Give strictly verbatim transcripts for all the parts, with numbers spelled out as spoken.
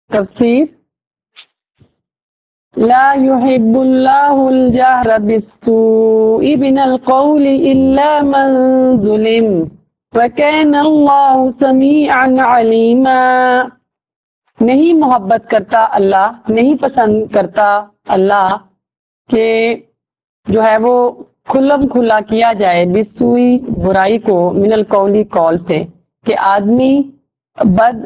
تفسیر لا يحب الله الجهر بالسوء من القول إلا من ظلم وكان الله سميعا عليما. نہیں محبت کرتا اللہ, نہیں پسند کرتا اللہ کہ جو ہے وہ کھلم کھلا کیا جائے بالسوء برائی کو, من القولی قول سے, کہ آدمی بد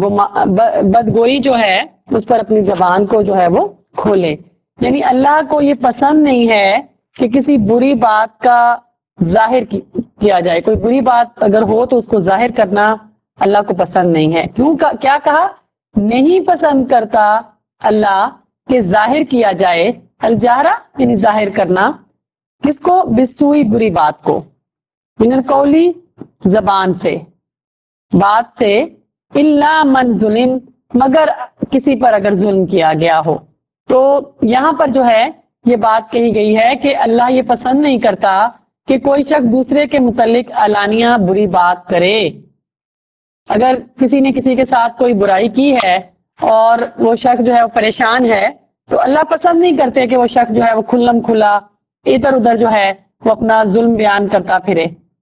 بدگوئی جو ہے اس پر اپنی زبان کو جو ہے وہ کھولے. یعنی اللہ کو یہ پسند نہیں ہے کہ کسی بری بات کا ظاہر کیا جائے. کوئی بری بات اگر ہو تو اس کو ظاہر کرنا اللہ کو پسند نہیں ہے. کیوں کیا کہا؟ نہیں پسند کرتا اللہ کہ ظاہر کیا جائے, الجہرہ یعنی ظاہر کرنا, کس کو؟ بالسوء بری بات کو, من القولی زبان سے, بات سے, الا من ظلم مگر کسی پر اگر ظلم کیا گیا ہو. تو یہاں پر جو ہے یہ بات کہی گئی ہے کہ اللہ یہ پسند نہیں کرتا کہ کوئی شخص دوسرے کے متعلق علانیہ بری بات کرے. اگر کسی نے کسی کے ساتھ کوئی برائی کی ہے اور وہ شخص جو ہے وہ پریشان ہے تو اللہ پسند نہیں کرتے کہ وہ شخص جو ہے وہ کھلم کھلا ادھر ادھر جو ہے وہ اپنا ظلم بیان کرتا پھرے.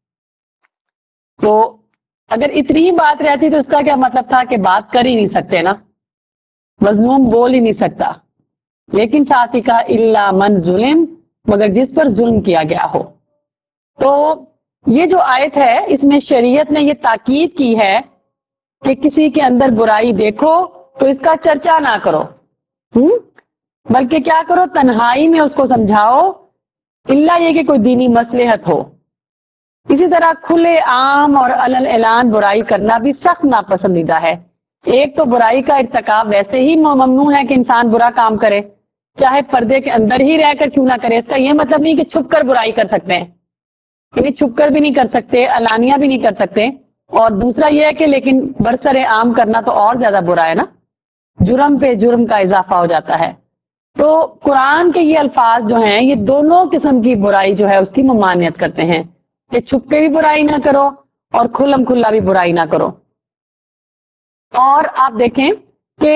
تو اگر اتنی ہی بات رہتی تو اس کا کیا مطلب تھا کہ بات کر ہی نہیں سکتے نا, مظلوم بول ہی نہیں سکتا. لیکن ساتھ ہی کہا الا من ظلم مگر جس پر ظلم کیا گیا ہو. تو یہ جو آیت ہے اس میں شریعت نے یہ تاکید کی ہے کہ کسی کے اندر برائی دیکھو تو اس کا چرچا نہ کرو, ہم بلکہ کیا کرو, تنہائی میں اس کو سمجھاؤ, الا یہ کہ کوئی دینی مصلحت ہو. اسی طرح کھلے عام اور علل اعلان برائی کرنا بھی سخت ناپسندیدہ ہے. ایک تو برائی کا ارتکاب ویسے ہی ممنوع ہے کہ انسان برا کام کرے, چاہے پردے کے اندر ہی رہ کر کیوں نہ کرے. اس کا یہ مطلب نہیں کہ چھپ کر برائی کر سکتے ہیں, یعنی چھپ کر بھی نہیں کر سکتے, علانیہ بھی نہیں کر سکتے. اور دوسرا یہ ہے کہ لیکن برسر عام کرنا تو اور زیادہ برا ہے نا, جرم پہ جرم کا اضافہ ہو جاتا ہے. تو قرآن کے یہ الفاظ جو ہیں یہ دونوں قسم کی برائی جو ہے اس کی ممانعت کرتے ہیں کہ چھپ کے بھی برائی نہ کرو اور کھلم کھلا بھی برائی نہ کرو. اور آپ دیکھیں کہ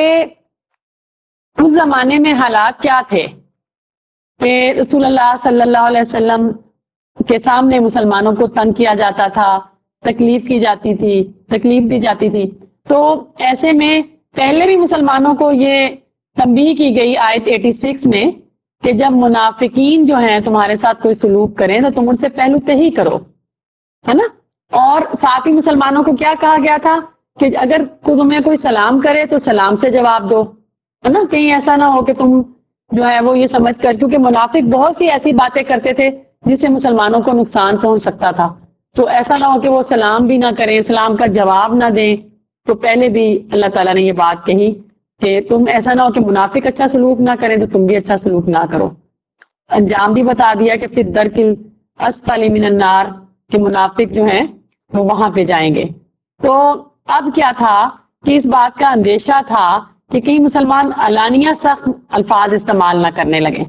اس زمانے میں حالات کیا تھے کہ رسول اللہ صلی اللہ علیہ وسلم کے سامنے مسلمانوں کو تنگ کیا جاتا تھا, تکلیف کی جاتی تھی, تکلیف دی جاتی تھی. تو ایسے میں پہلے بھی مسلمانوں کو یہ تنبیہ کی گئی آیت چھیاسی میں کہ جب منافقین جو ہیں تمہارے ساتھ کوئی سلوک کریں تو تم ان سے پہلو تہی کرو, ہے نا. اور ساتھ ہی مسلمانوں کو کیا کہا گیا تھا کہ اگر تمہیں کوئی سلام کرے تو سلام سے جواب دو, ہے نا. کہیں ایسا نہ ہو کہ تم جو ہے وہ یہ سمجھ کر, کیونکہ منافق بہت سی ایسی باتیں کرتے تھے جس سے مسلمانوں کو نقصان پہنچ سکتا تھا. تو ایسا نہ ہو کہ وہ سلام بھی نہ کریں, سلام کا جواب نہ دیں. تو پہلے بھی اللہ تعالیٰ نے یہ بات کہی کہ تم ایسا نہ ہو کہ منافق اچھا سلوک نہ کریں تو تم بھی اچھا سلوک نہ کرو. انجام بھی بتا دیا کہ پھر درکل اسفل من النار, کہ منافق جو ہیں وہ وہاں پہ جائیں گے. تو اب کیا تھا کہ اس بات کا اندیشہ تھا کہ کہیں مسلمان علانیہ سخت الفاظ استعمال نہ کرنے لگے.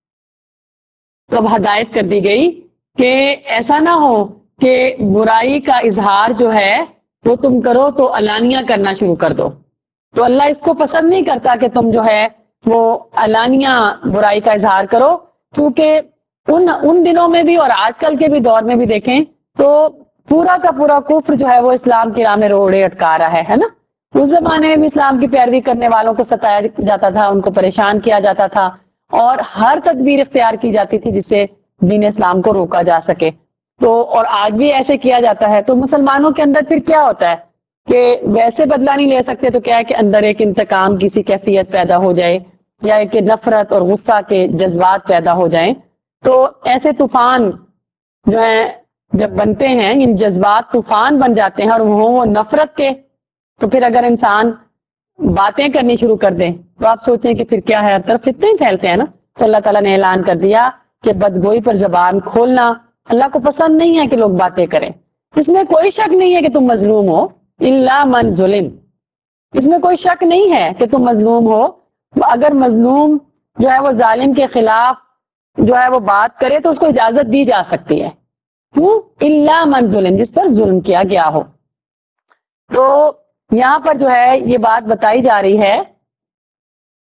تو اب ہدایت کر دی گئی کہ ایسا نہ ہو کہ برائی کا اظہار جو ہے وہ تم کرو تو علانیہ کرنا شروع کر دو. تو اللہ اس کو پسند نہیں کرتا کہ تم جو ہے وہ علانیہ برائی کا اظہار کرو, کیونکہ ان ان دنوں میں بھی اور آج کل کے بھی دور میں بھی دیکھیں تو پورا کا پورا کفر جو ہے وہ اسلام کی راہ میں روڑے اٹکا رہا ہے, ہے نا. اس زمانے میں بھی اسلام کی پیروی کرنے والوں کو ستایا جاتا تھا, ان کو پریشان کیا جاتا تھا اور ہر تدبیر اختیار کی جاتی تھی جس سے دین اسلام کو روکا جا سکے. تو اور آج بھی ایسے کیا جاتا ہے. تو مسلمانوں کے اندر پھر کیا ہوتا ہے کہ ویسے بدلہ نہیں لے سکتے تو کیا ہے کہ اندر ایک انتقام کی سی کیفیت پیدا ہو جائے یا کہ نفرت اور غصہ کے جذبات پیدا ہو جائیں. تو ایسے طوفان جو ہیں جب بنتے ہیں, ان جذبات طوفان بن جاتے ہیں اور وہ نفرت کے, تو پھر اگر انسان باتیں کرنی شروع کر دیں تو آپ سوچیں کہ پھر کیا ہے, ہر طرف فتنے ہی پھیلتے ہیں نا. تو اللہ تعالیٰ نے اعلان کر دیا کہ بدگوئی پر زبان کھولنا اللہ کو پسند نہیں ہے کہ لوگ باتیں کریں. اس میں کوئی شک نہیں ہے کہ تم مظلوم ہو, الا من ظلم, اس میں کوئی شک نہیں ہے کہ تم مظلوم ہو. اگر مظلوم جو ہے وہ ظالم کے خلاف جو ہے وہ بات کرے تو اس کو اجازت دی جا سکتی ہے. کیوں؟ الا من ظلم, جس پر ظلم کیا گیا ہو. تو یہاں پر جو ہے یہ بات بتائی جا رہی ہے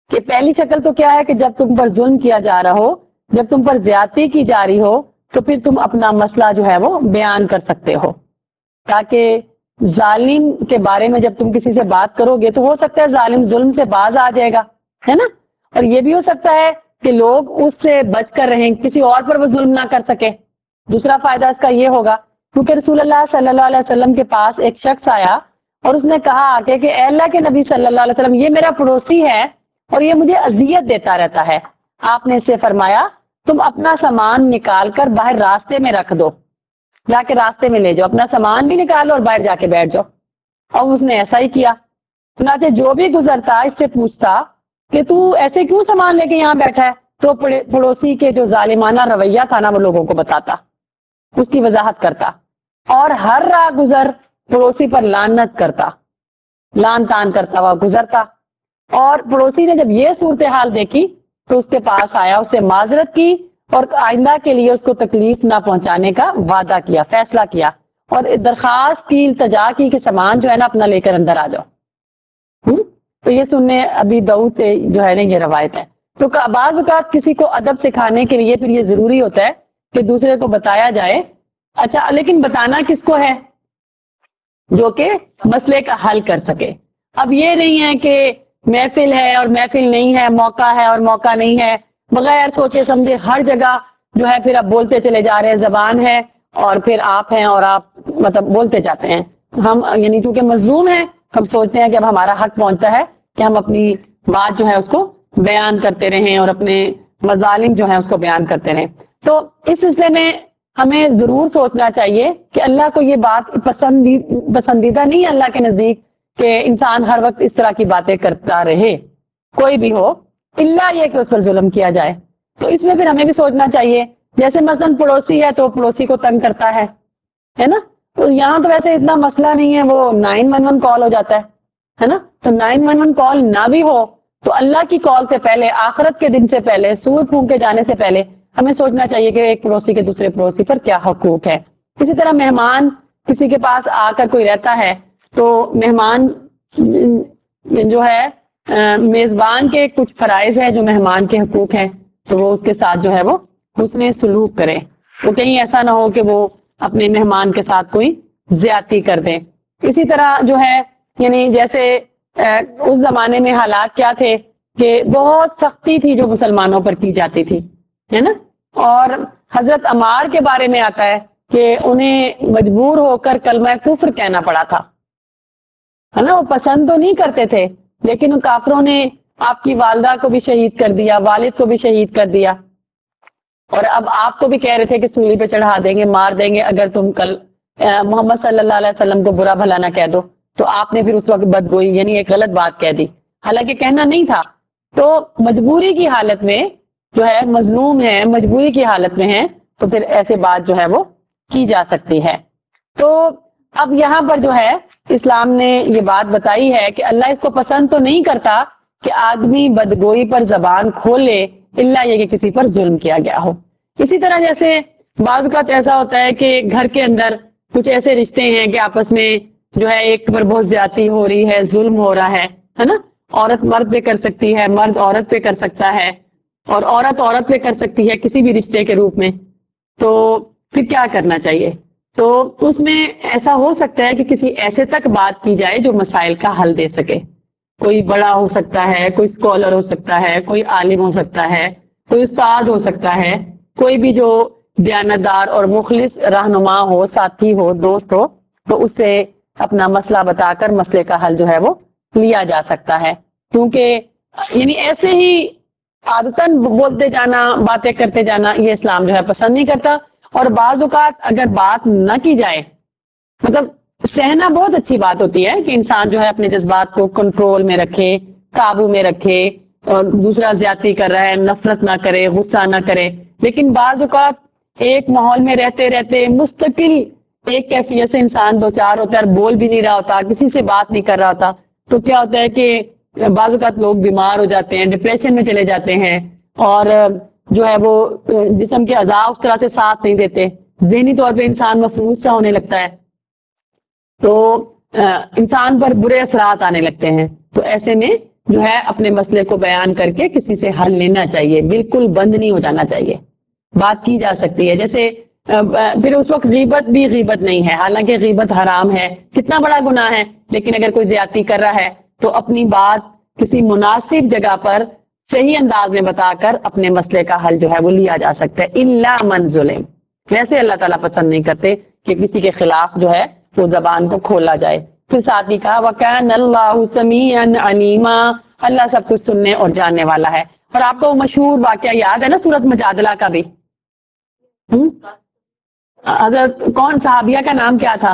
کہ پہلی شکل تو کیا ہے کہ جب تم پر ظلم کیا جا رہا ہو، جب تم پر زیادتی کی جا رہی ہو، تو پھر تم اپنا مسئلہ جو ہے وہ بیان کر سکتے ہو، تاکہ ظالم کے بارے میں جب تم کسی سے بات کرو گے تو ہو سکتا ہے ظالم ظلم سے باز آ جائے گا، ہے نا. اور یہ بھی ہو سکتا ہے کہ لوگ اس سے بچ کر رہیں، کسی اور پر وہ ظلم نہ کر سکے. دوسرا فائدہ اس کا یہ ہوگا کیونکہ رسول اللہ صلی اللہ علیہ وسلم کے پاس ایک شخص آیا اور اس نے کہا آ کے کہ اے اللہ کے نبی صلی اللہ علیہ وسلم، یہ میرا پڑوسی ہے اور یہ مجھے اذیت دیتا رہتا ہے. آپ نے اس سے فرمایا تم اپنا سامان نکال کر باہر راستے میں رکھ دو، جا کے راستے میں لے جاؤ، اپنا سامان بھی نکالو اور باہر جا کے بیٹھ جاؤ. اور اس نے ایسا ہی کیا. چنانچہ جو بھی گزرتا اس سے پوچھتا کہ تو ایسے کیوں سامان لے کے یہاں بیٹھا ہے، تو پڑوسی کے جو ظالمانہ رویہ تھا نا وہ لوگوں کو بتاتا، اس کی وضاحت کرتا، اور ہر راہ گزر پڑوسی پر لعنت کرتا، لان تان کرتا ہوا گزرتا. اور پڑوسی نے جب یہ صورتحال دیکھی تو اس کے پاس آیا، اسے معذرت کی اور آئندہ کے لیے اس کو تکلیف نہ پہنچانے کا وعدہ کیا، فیصلہ کیا، اور درخواست کی، التجا کی کہ سامان جو ہے نا اپنا لے کر اندر آ جاؤ. ہوں تو یہ سننے ابی داؤد سے جو ہے نا یہ روایت ہے. تو بعض اوقات کسی کو ادب سکھانے کے لیے پھر یہ ضروری ہوتا ہے کہ دوسرے کو بتایا جائے. اچھا، لیکن بتانا کس کو ہے؟ جو کہ مسئلے کا حل کر سکے. اب یہ نہیں ہے کہ محفل ہے اور محفل نہیں ہے، موقع ہے اور موقع نہیں ہے، بغیر سوچے سمجھے ہر جگہ جو ہے پھر اب بولتے چلے جا رہے ہیں. زبان ہے اور پھر آپ ہیں اور آپ مطلب بولتے جاتے ہیں. ہم یعنی چونکہ مظلوم ہیں، ہم سوچتے ہیں کہ اب ہمارا حق پہنچتا ہے کہ ہم اپنی بات جو ہے اس کو بیان کرتے رہیں اور اپنے مظالم جو ہیں اس کو بیان کرتے رہیں. تو اس سلسلے میں ہمیں ضرور سوچنا چاہیے کہ اللہ کو یہ بات پسندیدہ نہیں ہے اللہ کے نزدیک کہ انسان ہر وقت اس طرح کی باتیں کرتا رہے، کوئی بھی ہو، الا یہ کہ اس پر ظلم کیا جائے. تو اس میں پھر ہمیں بھی سوچنا چاہیے، جیسے مثلاً پڑوسی ہے تو پڑوسی کو تنگ کرتا ہے ہے نا. تو یہاں تو ویسے اتنا مسئلہ نہیں ہے، وہ نائن ون ون کال ہو جاتا ہے ہے نا. تو نائن ون ون کال نہ بھی ہو تو اللہ کی کال سے پہلے، آخرت کے دن سے پہلے، سور پھونکے جانے سے پہلے ہمیں سوچنا چاہیے کہ ایک پڑوسی کے دوسرے پڑوسی پر کیا حقوق ہے. اسی طرح مہمان کسی کے پاس آ کر کوئی رہتا ہے تو مہمان جو ہے میزبان کے کچھ فرائض ہے جو مہمان کے حقوق ہیں، تو وہ اس کے ساتھ جو ہے وہ حسن سلوک کرے. تو کہیں ایسا نہ ہو کہ وہ اپنے مہمان کے ساتھ کوئی زیادتی کر دیں. اسی طرح جو ہے یعنی جیسے اس زمانے میں حالات کیا تھے کہ بہت سختی تھی جو مسلمانوں پر کی جاتی تھی، ہے نا. اور حضرت عمار کے بارے میں آتا ہے کہ انہیں مجبور ہو کر کلمہ کفر کہنا پڑا تھا، ہے نا. وہ پسند تو نہیں کرتے تھے لیکن ان کافروں نے آپ کی والدہ کو بھی شہید کر دیا، والد کو بھی شہید کر دیا، اور اب آپ کو بھی کہہ رہے تھے کہ سولی پہ چڑھا دیں گے، مار دیں گے اگر تم کل محمد صلی اللہ علیہ وسلم کو برا بھلا نہ کہہ دو. تو آپ نے پھر اس وقت بدگوئی یعنی ایک غلط بات کہہ دی، حالانکہ کہنا نہیں تھا. تو مجبوری کی حالت میں جو ہے مظلوم ہے، مجبوری کی حالت میں ہے، تو پھر ایسے بات جو ہے وہ کی جا سکتی ہے. تو اب یہاں پر جو ہے اسلام نے یہ بات بتائی ہے کہ اللہ اس کو پسند تو نہیں کرتا کہ آدمی بدگوئی پر زبان کھولے الا یہ کہ کسی پر ظلم کیا گیا ہو. اسی طرح جیسے بعض اوقات ایسا ہوتا ہے کہ گھر کے اندر کچھ ایسے رشتے ہیں کہ آپس میں جو ہے ایک پر بہت زیادتی ہو رہی ہے، ظلم ہو رہا ہے ہے نا. عورت مرد پہ کر سکتی ہے، مرد عورت پہ کر سکتا ہے، اور عورت عورت پہ کر سکتی ہے کسی بھی رشتے کے روپ میں. تو پھر کیا کرنا چاہیے؟ تو اس میں ایسا ہو سکتا ہے کہ کسی ایسے تک بات کی جائے جو مسائل کا حل دے سکے. کوئی بڑا ہو سکتا ہے، کوئی اسکالر ہو سکتا ہے، کوئی عالم ہو سکتا ہے، کوئی استاد ہو سکتا ہے، کوئی بھی جو دیانتدار اور مخلص رہنما ہو، ساتھی ہو، دوست ہو، تو اس سے اپنا مسئلہ بتا کر مسئلے کا حل جو ہے وہ لیا جا سکتا ہے. کیونکہ یعنی ایسے ہی عادتاً بولتے جانا، باتیں کرتے جانا یہ اسلام جو ہے پسند نہیں کرتا. اور بعض اوقات اگر بات نہ کی جائے، مطلب سہنا بہت اچھی بات ہوتی ہے کہ انسان جو ہے اپنے جذبات کو کنٹرول میں رکھے، قابو میں رکھے، اور دوسرا زیادتی کر رہا ہے نفرت نہ کرے، غصہ نہ کرے. لیکن بعض اوقات ایک ماحول میں رہتے رہتے مستقل ایک کیفیت سے انسان دو چار ہوتا ہے، بول بھی نہیں رہا ہوتا، کسی سے بات نہیں کر رہا ہوتا، تو کیا ہوتا ہے کہ بعض اوقات لوگ بیمار ہو جاتے ہیں، ڈپریشن میں چلے جاتے ہیں، اور جو ہے وہ جسم کے اعضاء اس طرح سے ساتھ نہیں دیتے، ذہنی طور پہ انسان مفلوج سا ہونے لگتا ہے، تو انسان پر برے اثرات آنے لگتے ہیں. تو ایسے میں جو ہے اپنے مسئلے کو بیان کر کے کسی سے حل لینا چاہیے، بالکل بند نہیں ہو جانا چاہیے، بات کی جا سکتی ہے. جیسے پھر اس وقت غیبت بھی غیبت نہیں ہے، حالانکہ غیبت حرام ہے، کتنا بڑا گناہ ہے، لیکن اگر کوئی زیادتی کر رہا ہے تو اپنی بات کسی مناسب جگہ پر صحیح انداز میں بتا کر اپنے مسئلے کا حل جو ہے وہ لیا جا سکتا ہے. الا من ظلم، ویسے اللہ تعالیٰ پسند نہیں کرتے کہ کسی کے خلاف جو ہے وہ زبان کو کھولا جائے. پھر ساتھ ہی کہا وَكَانَ اللَّهُ سَمِيعًا عَلِيمًا، اللہ سب کچھ سننے اور جاننے والا ہے. اور آپ کو مشہور واقعہ یاد ہے نا سورۃ مجادلہ کا بھی؟ حضرت کون صحابیہ کا نام کیا تھا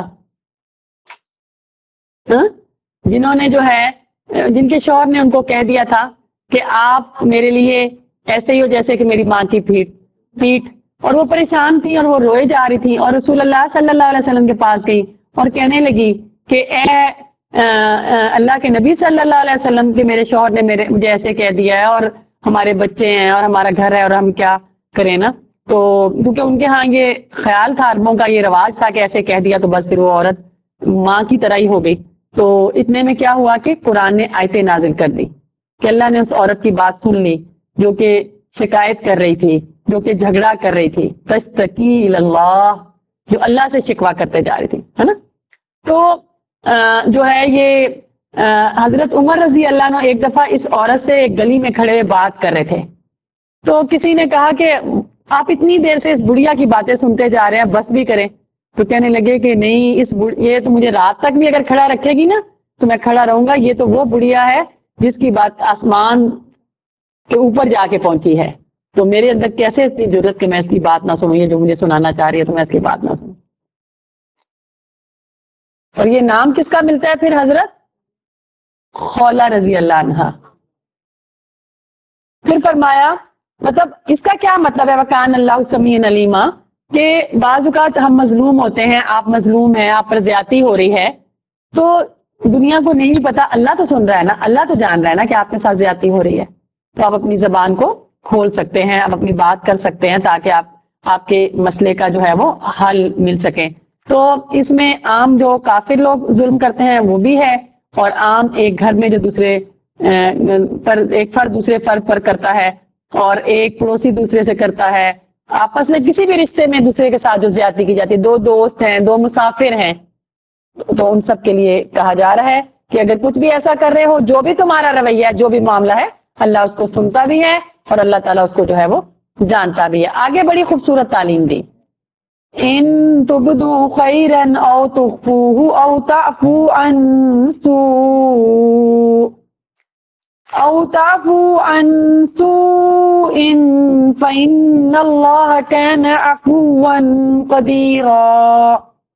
جنہوں نے جو ہے جن کے شوہر نے ان کو کہہ دیا تھا کہ آپ میرے لیے ایسے ہی ہو جیسے کہ میری ماں کی پیٹ پیٹ اور وہ پریشان تھی اور وہ روئے جا رہی تھی اور رسول اللہ صلی اللہ علیہ وسلم کے پاس گئی اور کہنے لگی کہ اے اللہ کے نبی صلی اللہ علیہ وسلم کے میرے شوہر نے میرے مجھے ایسے کہہ دیا ہے اور ہمارے بچے ہیں اور ہمارا گھر ہے اور ہم کیا کریں نا. تو کیونکہ ان کے ہاں یہ خیال تھا، عربوں کا یہ رواج تھا کہ ایسے کہہ دیا تو بس پھر وہ عورت ماں کی طرح ہی ہو گئی. تو اتنے میں کیا ہوا کہ قرآن نے آیتیں نازل کر دی کہ اللہ نے اس عورت کی بات سن لی جو کہ شکایت کر رہی تھی، جو کہ جھگڑا کر رہی تھی، تشتکی اللہ، جو اللہ سے شکوا کرتے جا رہی تھی، ہے نا. تو جو ہے یہ حضرت عمر رضی اللہ عنہ ایک دفعہ اس عورت سے ایک گلی میں کھڑے ہوئے بات کر رہے تھے. تو کسی نے کہا کہ آپ اتنی دیر سے اس بڑھیا کی باتیں سنتے جا رہے ہیں، بس بھی کریں. تو کہنے لگے کہ نہیں، اس یہ تو مجھے رات تک بھی اگر کھڑا رکھے گی نا تو میں کھڑا رہوں گا. یہ تو وہ بڑھیا ہے جس کی بات آسمان کے اوپر جا کے پہنچی ہے. تو میرے اندر کیسے اتنی ضرورت کہ میں اس کی بات نہ سنوں، یہ جو مجھے سنانا چاہ رہی ہے تو میں اس کی بات نہ سنوں. اور یہ نام کس کا ملتا ہے پھر؟ حضرت خولہ رضی اللہ عنہا. پھر فرمایا مطلب اس کا کیا مطلب ہے وَكَانَ اللَّهُ سَمِيعًا عَلِيمًا، کہ بعض اوقات ہم مظلوم ہوتے ہیں، آپ مظلوم ہیں، آپ پر زیادتی ہو رہی ہے تو دنیا کو نہیں پتا، اللہ تو سن رہا ہے نا، اللہ تو جان رہا ہے نا کہ آپ کے ساتھ زیادتی ہو رہی ہے. تو آپ اپنی زبان کو کھول سکتے ہیں، آپ اپنی بات کر سکتے ہیں تاکہ آپ آپ کے مسئلے کا جو ہے وہ حل مل سکے. تو اس میں عام جو کافر لوگ ظلم کرتے ہیں وہ بھی ہے، اور عام ایک گھر میں جو دوسرے پر ایک فرد دوسرے فرد پر کرتا ہے اور ایک پڑوسی دوسرے سے کرتا ہے، آپس میں کسی بھی رشتے میں دوسرے کے ساتھ جو زیادتی کی جاتی ہے، دو دوست ہیں، دو مسافر ہیں، تو ان سب کے لیے کہا جا رہا ہے کہ اگر کچھ بھی ایسا کر رہے ہو، جو بھی تمہارا رویہ ہے، جو بھی معاملہ ہے، اللہ اس کو سنتا بھی ہے اور اللہ تعالیٰ اس کو جو ہے وہ جانتا بھی ہے. آگے بڑی خوبصورت تعلیم دی. ان تبدو خیرن او تخفوہ او تعفو عن سوء او تعفو عن سوء فإن اللہ کان عفوا قدیرا.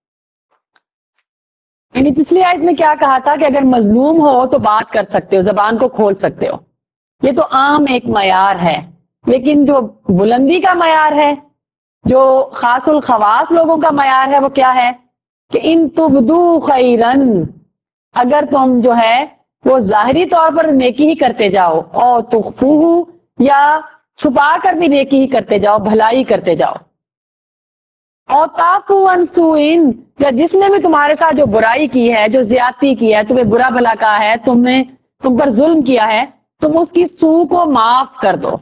یعنی پچھلی آیت میں کیا کہا تھا کہ اگر مظلوم ہو تو بات کر سکتے ہو، زبان کو کھول سکتے ہو. یہ تو عام ایک معیار ہے، لیکن جو بلندی کا معیار ہے، جو خاص الخواص لوگوں کا معیار ہے، وہ کیا ہے کہ ان تبدو خیرن، اگر تم جو ہے وہ ظاہری طور پر نیکی ہی کرتے جاؤ، اور تخفوہ، یا چھپا کر بھی نیکی ہی کرتے جاؤ، بھلائی کرتے جاؤ، اور تعفو عن سوء، یا جس نے بھی تمہارے ساتھ جو برائی کی ہے، جو زیادتی کی ہے، تمہیں برا بھلا کہا ہے، تم نے تم پر ظلم کیا ہے، تم اس کی سو کو معاف کر دو.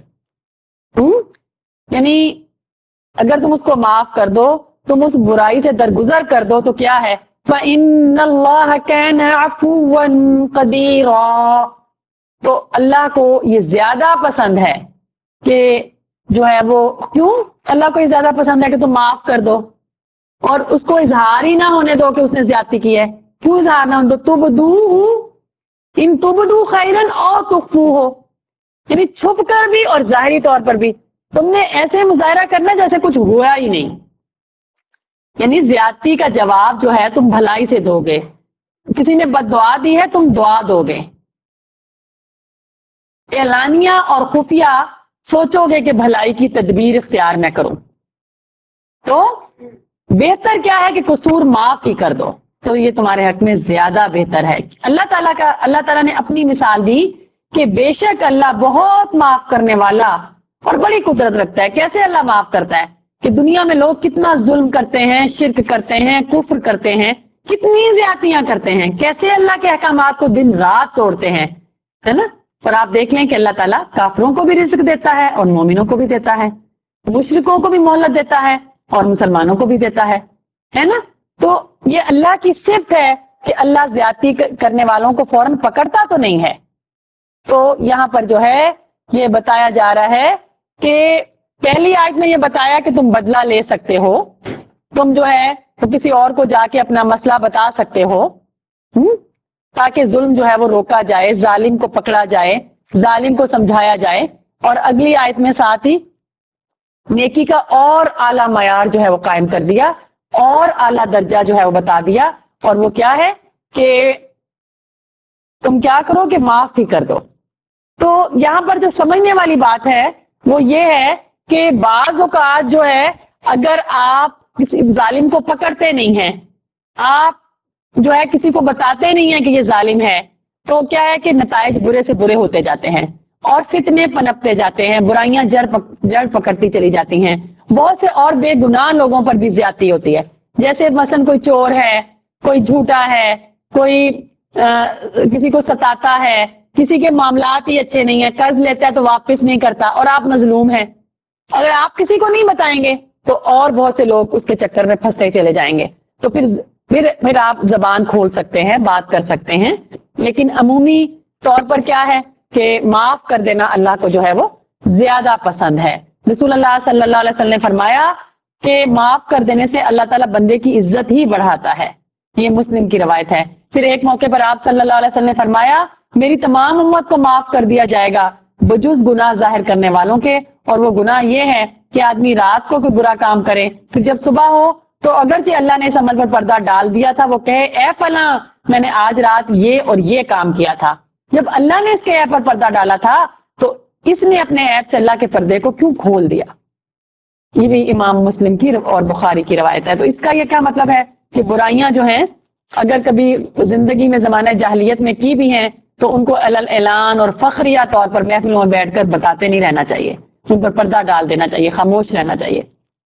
یعنی اگر تم اس کو معاف کر دو، تم اس برائی سے درگزر کر دو، تو کیا ہے فَإِنَّ اللَّهَ كَانَ عَفُوًّا قَدِيرًا، تو اللہ کو یہ زیادہ پسند ہے کہ جو ہے وہ، کیوں اللہ کو یہ زیادہ پسند ہے کہ تم معاف کر دو اور اس کو اظہار ہی نہ ہونے دو کہ اس نے زیادتی کی ہے. کیوں اظہار نہ ہونے دو؟ تبدو ان تبدو خیرن او تخفو ہو، یعنی چھپ کر بھی اور ظاہری طور پر بھی تم نے ایسے مظاہرہ کرنا جیسے کچھ ہوا ہی نہیں. یعنی زیادتی کا جواب جو ہے تم بھلائی سے دو گے، کسی نے بد دعا دی ہے تم دعا دو گے، اعلانیہ اور خفیہ سوچو گے کہ بھلائی کی تدبیر اختیار میں کروں. تو بہتر کیا ہے کہ قصور معاف ہی کر دو، تو یہ تمہارے حق میں زیادہ بہتر ہے. اللہ تعالیٰ کا اللہ تعالیٰ نے اپنی مثال دی کہ بے شک اللہ بہت معاف کرنے والا اور بڑی قدرت رکھتا ہے. کیسے اللہ معاف کرتا ہے کہ دنیا میں لوگ کتنا ظلم کرتے ہیں، شرک کرتے ہیں، کفر کرتے ہیں، کتنی زیادتیاں کرتے ہیں، کیسے اللہ کے احکامات کو دن رات توڑتے ہیں، ہے نا. اور آپ دیکھ لیں کہ اللہ تعالیٰ کافروں کو بھی رزق دیتا ہے اور مومنوں کو بھی دیتا ہے، مشرکوں کو بھی مہلت دیتا ہے اور مسلمانوں کو بھی دیتا ہے، ہے نا؟ تو یہ اللہ کی صفت ہے کہ اللہ زیادتی کرنے والوں کو فوراً پکڑتا تو نہیں ہے۔ تو یہاں پر جو ہے یہ بتایا جا رہا ہے کہ پہلی آیت میں یہ بتایا کہ تم بدلہ لے سکتے ہو، تم جو ہے تو کسی اور کو جا کے اپنا مسئلہ بتا سکتے ہو تاکہ ظلم جو ہے وہ روکا جائے، ظالم کو پکڑا جائے، ظالم کو سمجھایا جائے۔ اور اگلی آیت میں ساتھ ہی نیکی کا اور اعلیٰ معیار جو ہے وہ قائم کر دیا، اور اعلیٰ درجہ جو ہے وہ بتا دیا، اور وہ کیا ہے کہ تم کیا کرو کہ معاف ہی کر دو۔ تو یہاں پر جو سمجھنے والی بات ہے وہ یہ ہے کہ بعض اوقات جو ہے اگر آپ کسی ظالم کو پکڑتے نہیں ہیں، آپ جو ہے کسی کو بتاتے نہیں ہیں کہ یہ ظالم ہے، تو کیا ہے کہ نتائج برے سے برے ہوتے جاتے ہیں اور فتنے پنپتے جاتے ہیں، برائیاں جڑ پک جڑ پکڑتی چلی جاتی ہیں، بہت سے اور بے گناہ لوگوں پر بھی زیادتی ہوتی ہے۔ جیسے مثلا کوئی چور ہے، کوئی جھوٹا ہے، کوئی آ, کسی کو ستاتا ہے، کسی کے معاملات ہی اچھے نہیں ہیں، قرض لیتا ہے تو واپس نہیں کرتا اور آپ مظلوم ہیں، اگر آپ کسی کو نہیں بتائیں گے تو اور بہت سے لوگ اس کے چکر میں پھنستے چلے جائیں گے، تو پھر پھر پھر آپ زبان کھول سکتے ہیں، بات کر سکتے ہیں، لیکن عمومی طور پر کیا ہے کہ معاف کر دینا اللہ کو جو ہے وہ زیادہ پسند ہے۔ رسول اللہ صلی اللہ علیہ وسلم نے فرمایا کہ معاف کر دینے سے اللہ تعالیٰ بندے کی عزت ہی بڑھاتا ہے، یہ مسلم کی روایت ہے۔ پھر ایک موقع پر آپ صلی اللہ علیہ وسلم نے فرمایا میری تمام امت کو معاف کر دیا جائے گا بجز گناہ ظاہر کرنے والوں کے، اور وہ گناہ یہ ہے کہ آدمی رات کو کوئی برا کام کرے، پھر جب صبح ہو تو اگرچہ اللہ نے اس عمل پر پردہ ڈال دیا تھا، وہ کہے اے فلاں میں نے آج رات یہ اور یہ کام کیا تھا۔ جب اللہ نے اس کے عیب پر پردہ ڈالا تھا تو اس نے اپنے عیب سے اللہ کے پردے کو کیوں کھول دیا؟ یہ بھی امام مسلم کی اور بخاری کی روایت ہے۔ تو اس کا یہ کیا مطلب ہے کہ برائیاں جو ہیں اگر کبھی زندگی میں زمانہ جاہلیت میں کی بھی ہیں تو ان کو علل اعلان اور فخریہ طور پر محفلوں میں بیٹھ کر بتاتے نہیں رہنا چاہیے، ان پر پردہ ڈال دینا چاہیے، خاموش رہنا چاہیے۔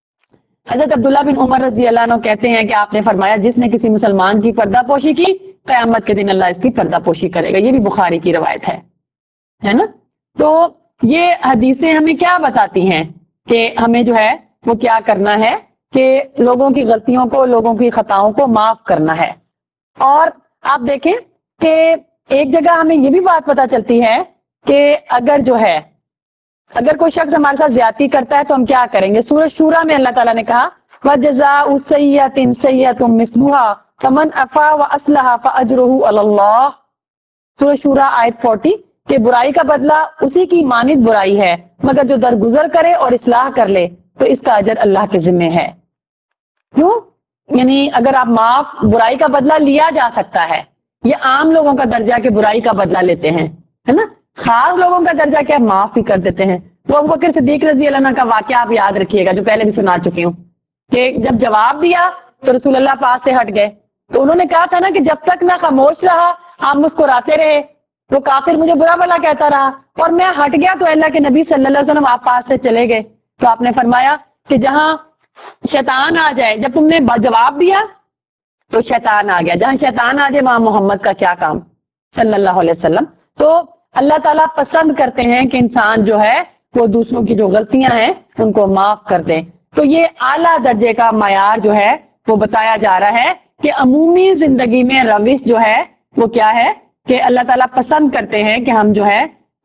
حضرت عبداللہ بن عمر رضی اللہ عنہ کہتے ہیں کہ آپ نے فرمایا جس نے کسی مسلمان کی پردہ پوشی کی قیامت کے دن اللہ اس کی پردہ پوشی کرے گا، یہ بھی بخاری کی روایت ہے، ہے نا؟ تو یہ حدیثیں ہمیں کیا بتاتی ہیں کہ ہمیں جو ہے وہ کیا کرنا ہے کہ لوگوں کی غلطیوں کو، لوگوں کی خطاؤں کو معاف کرنا ہے۔ اور آپ دیکھیں کہ ایک جگہ ہمیں یہ بھی بات پتہ چلتی ہے کہ اگر جو ہے اگر کوئی شخص ہمارے ساتھ زیادتی کرتا ہے تو ہم کیا کریں گے؟ سورہ شورا میں اللہ تعالیٰ نے کہا وَجَزَاءُ سَيِّئَةٍ سَيِّئَةٌ مِثْلُهَا فَمَنْ عَفَا وَأَصْلَحَ فَأَجْرُهُ عَلَى اللَّهِ۔ سورہ شورا آیت چالیس کہ برائی کا بدلہ اسی کی مانند برائی ہے، مگر جو درگزر کرے اور اصلاح کر لے تو اس کا اجر اللہ کے ذمہ ہے۔ کیوں؟ یعنی اگر آپ معاف، برائی کا بدلہ لیا جا سکتا ہے، یہ عام لوگوں کا درجہ کہ برائی کا بدلہ لیتے ہیں، ہے نا؟ خاص لوگوں کا درجہ کیا معاف بھی کر دیتے ہیں۔ وہ ابو بکر صدیق رضی اللہ عنہ کا واقعہ آپ یاد رکھیے گا جو پہلے بھی سنا چکی ہوں کہ جب جواب دیا تو رسول اللہ پاس سے ہٹ گئے، تو انہوں نے کہا تھا نا کہ جب تک میں خاموش رہا آپ مسکراتے رہے، وہ کافر مجھے برا بھلا کہتا رہا اور میں ہٹ گیا تو اللہ کے نبی صلی اللہ علیہ وسلم آپ پاس سے چلے گئے۔ تو آپ نے فرمایا کہ جہاں شیطان آ جائے، جب تم نے جواب دیا تو شیطان آ گیا، جہاں شیطان آ جائے وہاں محمد کا کیا کام صلی اللہ علیہ وسلم۔ تو اللہ تعالیٰ پسند کرتے ہیں کہ انسان جو ہے وہ دوسروں کی جو غلطیاں ہیں ان کو معاف کر دیں۔ تو یہ اعلیٰ درجے کا معیار جو ہے وہ بتایا جا رہا ہے کہ عمومی زندگی میں روش جو ہے وہ کیا ہے کہ اللہ تعالیٰ پسند کرتے ہیں کہ ہم جو ہے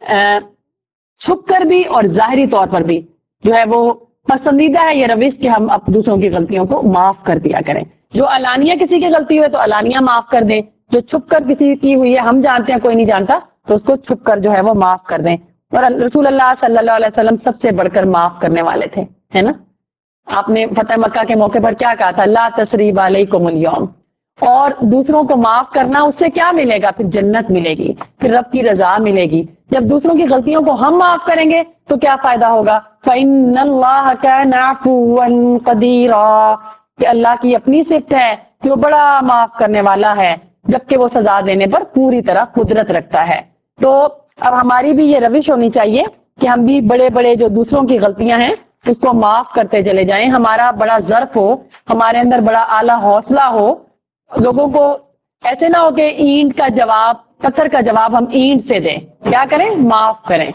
چھپ کر بھی اور ظاہری طور پر بھی جو ہے وہ پسندیدہ ہے یہ روش کہ ہم اب دوسروں کی غلطیوں کو معاف کر دیا کریں۔ جو علانیہ کسی کی غلطی ہوئے تو علانیہ معاف کر دیں، جو چھپ کر کسی کی ہوئی ہے ہم جانتے ہیں کوئی نہیں جانتا تو اس کو چھپ کر جو ہے وہ معاف کر دیں۔ اور رسول اللہ صلی اللہ علیہ وسلم سب سے بڑھ کر معاف کرنے والے تھے، ہے نا؟ آپ نے فتح مکہ کے موقع پر کیا کہا تھا؟ لا تثریب علیکم اليوم۔ اور دوسروں کو معاف کرنا اس سے کیا ملے گا؟ پھر جنت ملے گی، پھر رب کی رضا ملے گی۔ جب دوسروں کی غلطیوں کو ہم معاف کریں گے تو کیا فائدہ ہوگا؟ فإن اللہ کان عفوا قدیرا، کہ اللہ کی اپنی صفت ہے کہ وہ بڑا معاف کرنے والا ہے، جبکہ وہ سزا دینے پر پوری طرح قدرت رکھتا ہے۔ تو اب ہماری بھی یہ روش ہونی چاہیے کہ ہم بھی بڑے بڑے جو دوسروں کی غلطیاں ہیں اس کو معاف کرتے چلے جائیں، ہمارا بڑا ظرف ہو، ہمارے اندر بڑا اعلیٰ حوصلہ ہو، لوگوں کو ایسے نہ ہو کہ اینٹ کا جواب پتھر کا جواب ہم اینٹ سے دیں، کیا کریں؟ معاف کریں۔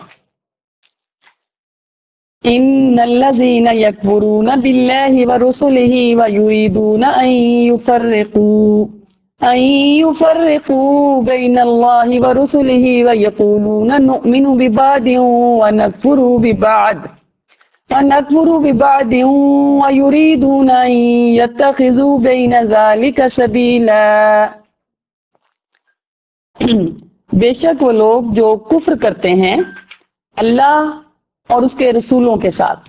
ان الذين يكفرون بالله ورسله ويريدون ان يفرقوا ان يفرقوا بين الله ورسله ويقولون نؤمن ببعض ونكفر ببعض ونكفر ببعض ويريدون ان يتخذوا بين ذلك سبيلا۔ بے شک وہ لوگ جو کفر کرتے ہیں اللہ اور اس کے رسولوں کے ساتھ،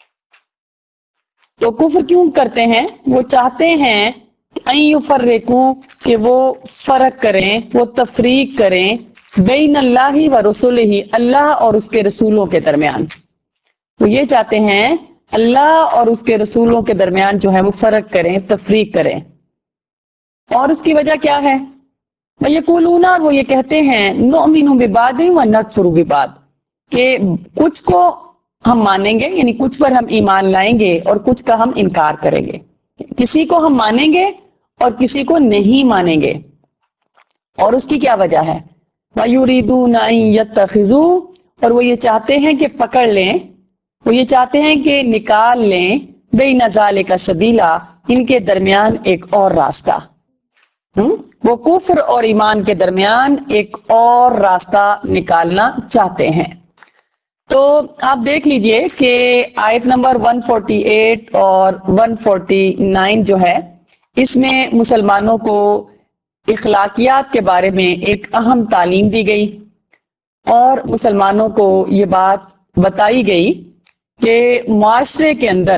تو کفر کیوں کرتے ہیں؟ وہ چاہتے ہیں ان یفرقوا کہ وہ فرق کریں، وہ تفریق کریں، بین اللہ و رسولہ اللہ اور اس کے رسولوں کے درمیان۔ وہ یہ چاہتے ہیں اللہ اور اس کے رسولوں کے درمیان جو ہے وہ فرق کریں، تفریق کریں۔ اور اس کی وجہ کیا ہے؟ وَيَقُولُونَ، وہ یہ کہتے ہیں نُؤْمِنُ بِبَعْضٍ وَنَكْفُرُ بِبَعْضٍ، کہ کچھ کو ہم مانیں گے، یعنی کچھ پر ہم ایمان لائیں گے اور کچھ کا ہم انکار کریں گے، کسی کو ہم مانیں گے اور کسی کو نہیں مانیں گے۔ اور اس کی کیا وجہ ہے؟ وَيُرِيدُونَ أَن يَتَّخِذُوا، اور وہ یہ چاہتے ہیں کہ پکڑ لیں، وہ یہ چاہتے ہیں کہ نکال لیں بین ذالک سبیلا، ان کے درمیان ایک اور راستہ، وہ کفر اور ایمان کے درمیان ایک اور راستہ نکالنا چاہتے ہیں۔ تو آپ دیکھ لیجئے کہ آیت نمبر ایک سو اڑتالیس اور ایک سو انچاس جو ہے، اس میں مسلمانوں کو اخلاقیات کے بارے میں ایک اہم تعلیم دی گئی، اور مسلمانوں کو یہ بات بتائی گئی کہ معاشرے کے اندر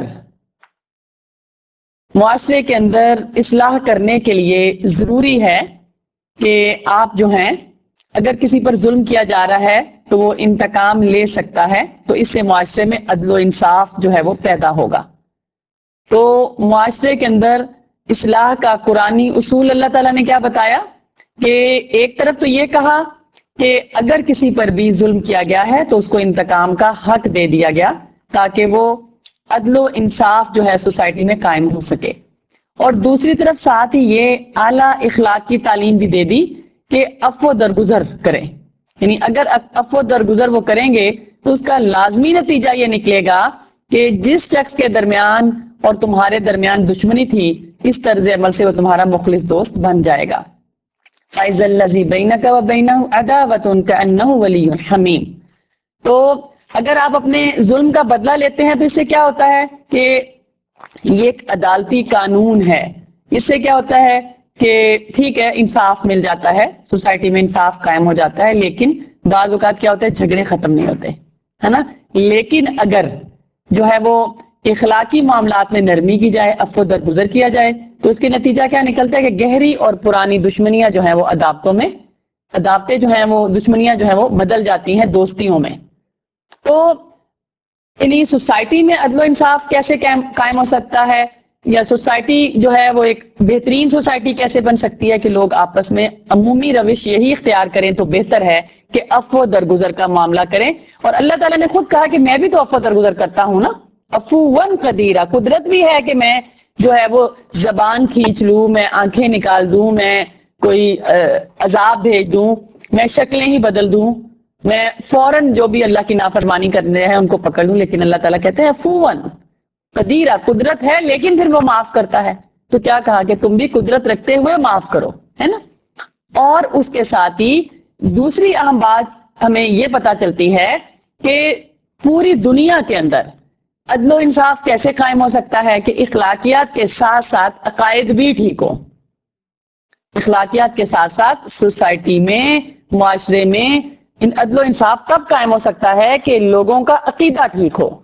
معاشرے کے اندر اصلاح کرنے کے لیے ضروری ہے کہ آپ جو ہیں، اگر کسی پر ظلم کیا جا رہا ہے تو وہ انتقام لے سکتا ہے، تو اس سے معاشرے میں عدل و انصاف جو ہے وہ پیدا ہوگا۔ تو معاشرے کے اندر اصلاح کا قرآنی اصول اللہ تعالیٰ نے کیا بتایا کہ ایک طرف تو یہ کہا کہ اگر کسی پر بھی ظلم کیا گیا ہے تو اس کو انتقام کا حق دے دیا گیا، تاکہ وہ عدل و انصاف جو ہے سوسائٹی میں قائم ہو سکے، اور دوسری طرف ساتھ ہی یہ اعلیٰ اخلاق کی تعلیم بھی دے دی کہ عفو درگزر کریں، یعنی اگر عفو درگزر وہ کریں گے تو اس کا لازمی نتیجہ یہ نکلے گا کہ جس شخص کے درمیان اور تمہارے درمیان دشمنی تھی، اس طرز عمل سے وہ تمہارا مخلص دوست بن جائے گا۔ فَإِذَا الَّذِي بَيْنَكَ وَبَيْنَهُ عَدَاوَةٌ كَأَنَّهُ وَلِيٌّ حَمِيمٌ۔ تو اگر آپ اپنے ظلم کا بدلہ لیتے ہیں تو اس سے کیا ہوتا ہے کہ یہ ایک عدالتی قانون ہے، اس سے کیا ہوتا ہے کہ ٹھیک ہے انصاف مل جاتا ہے، سوسائٹی میں انصاف قائم ہو جاتا ہے، لیکن بعض اوقات کیا ہوتا ہے جھگڑے ختم نہیں ہوتے، ہے نا۔ لیکن اگر جو ہے وہ اخلاقی معاملات میں نرمی کی جائے، عفو درگزر کیا جائے، تو اس کے نتیجہ کیا نکلتا ہے کہ گہری اور پرانی دشمنیاں جو ہیں وہ عداوتوں میں عداوتیں جو ہیں وہ دشمنیاں جو ہیں وہ بدل جاتی ہیں دوستیوں میں۔ تو یعنی سوسائٹی میں عدل و انصاف کیسے قائم ہو سکتا ہے، یا سوسائٹی جو ہے وہ ایک بہترین سوسائٹی کیسے بن سکتی ہے کہ لوگ آپس میں عمومی روش یہی اختیار کریں تو بہتر ہے کہ عفو درگزر کا معاملہ کریں۔ اور اللہ تعالیٰ نے خود کہا کہ میں بھی تو عفو درگزر کرتا ہوں نا، عفواً قدیرہ، قدرت بھی ہے کہ میں جو ہے وہ زبان کھینچ لوں، میں آنکھیں نکال دوں، میں کوئی عذاب بھیج دوں، میں شکلیں ہی بدل دوں، میں فوراً جو بھی اللہ کی نافرمانی کرنے ہیں ان کو پکڑ لوں، لیکن اللہ تعالیٰ کہتے ہیں عفواً قدیرہ، قدرت ہے لیکن پھر وہ معاف کرتا ہے۔ تو کیا کہا کہ تم بھی قدرت رکھتے ہوئے معاف کرو، ہے نا۔ اور اس کے ساتھ ہی دوسری اہم بات ہمیں یہ پتا چلتی ہے کہ پوری دنیا کے اندر عدل و انصاف کیسے قائم ہو سکتا ہے کہ اخلاقیات کے ساتھ ساتھ عقائد بھی ٹھیک ہو۔ اخلاقیات کے ساتھ ساتھ سوسائٹی میں، معاشرے میں ان عدل و انصاف کب قائم ہو سکتا ہے کہ لوگوں کا عقیدہ ٹھیک ہو۔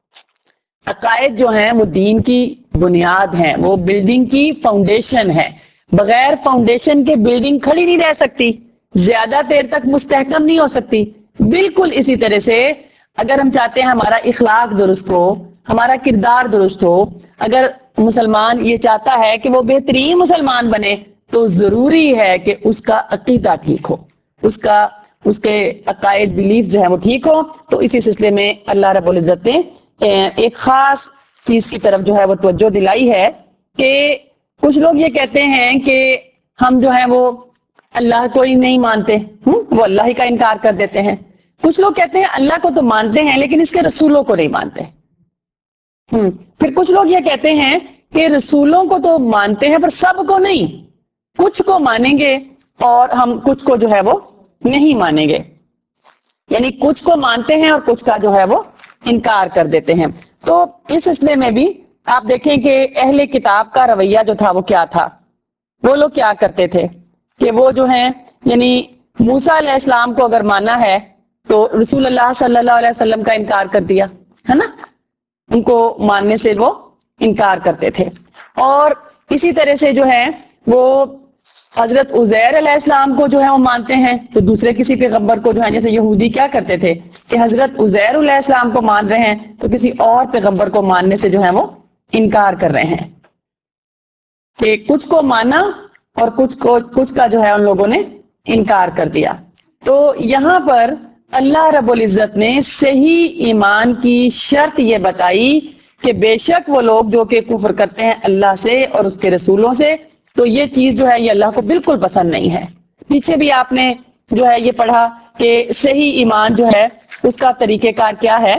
عقائد جو ہیں وہ دین کی بنیاد ہیں، وہ بلڈنگ کی فاؤنڈیشن ہے، بغیر فاؤنڈیشن کے بلڈنگ کھڑی نہیں رہ سکتی، زیادہ دیر تک مستحکم نہیں ہو سکتی۔ بالکل اسی طرح سے اگر ہم چاہتے ہیں ہمارا اخلاق درست ہو، ہمارا کردار درست ہو، اگر مسلمان یہ چاہتا ہے کہ وہ بہترین مسلمان بنے تو ضروری ہے کہ اس کا عقیدہ ٹھیک ہو، اس کا اس کے عقائد بلیف جو ہے وہ ٹھیک ہو۔ تو اسی سلسلے میں اللہ رب العزت نے ایک خاص چیز کی طرف جو ہے وہ توجہ دلائی ہے کہ کچھ لوگ یہ کہتے ہیں کہ ہم جو ہیں وہ اللہ کو ہی نہیں مانتے، وہ اللہ ہی کا انکار کر دیتے ہیں۔ کچھ لوگ کہتے ہیں اللہ کو تو مانتے ہیں لیکن اس کے رسولوں کو نہیں مانتے۔ پھر کچھ لوگ یہ کہتے ہیں کہ رسولوں کو تو مانتے ہیں پر سب کو نہیں، کچھ کو مانیں گے اور ہم کچھ کو جو ہے وہ نہیں مانیں گے، یعنی کچھ کو مانتے ہیں اور کچھ کا جو ہے وہ انکار کر دیتے ہیں۔ تو اس سلسلے میں بھی آپ دیکھیں کہ اہل کتاب کا رویہ جو تھا وہ کیا تھا، وہ لوگ کیا کرتے تھے کہ وہ جو ہیں یعنی موسیٰ علیہ السلام کو اگر مانا ہے تو رسول اللہ صلی اللہ علیہ وسلم کا انکار کر دیا ہے نا، ان کو ماننے سے وہ انکار کرتے تھے۔ اور اسی طرح سے جو ہے وہ حضرت عزیر علیہ السلام کو جو ہے وہ مانتے ہیں تو دوسرے کسی پیغمبر کو جو ہے، جیسے یہودی کیا کرتے تھے کہ حضرت عزیر علیہ السلام کو مان رہے ہیں تو کسی اور پیغمبر کو ماننے سے جو ہے وہ انکار کر رہے ہیں، کہ کچھ کو مانا اور کچھ کو کچھ کا جو ہے ان لوگوں نے انکار کر دیا۔ تو یہاں پر اللہ رب العزت نے صحیح ایمان کی شرط یہ بتائی کہ بے شک وہ لوگ جو کہ کفر کرتے ہیں اللہ سے اور اس کے رسولوں سے، تو یہ چیز جو ہے یہ اللہ کو بالکل پسند نہیں ہے۔ پیچھے بھی آپ نے جو ہے یہ پڑھا کہ صحیح ایمان جو ہے اس کا طریقہ کار کیا ہے،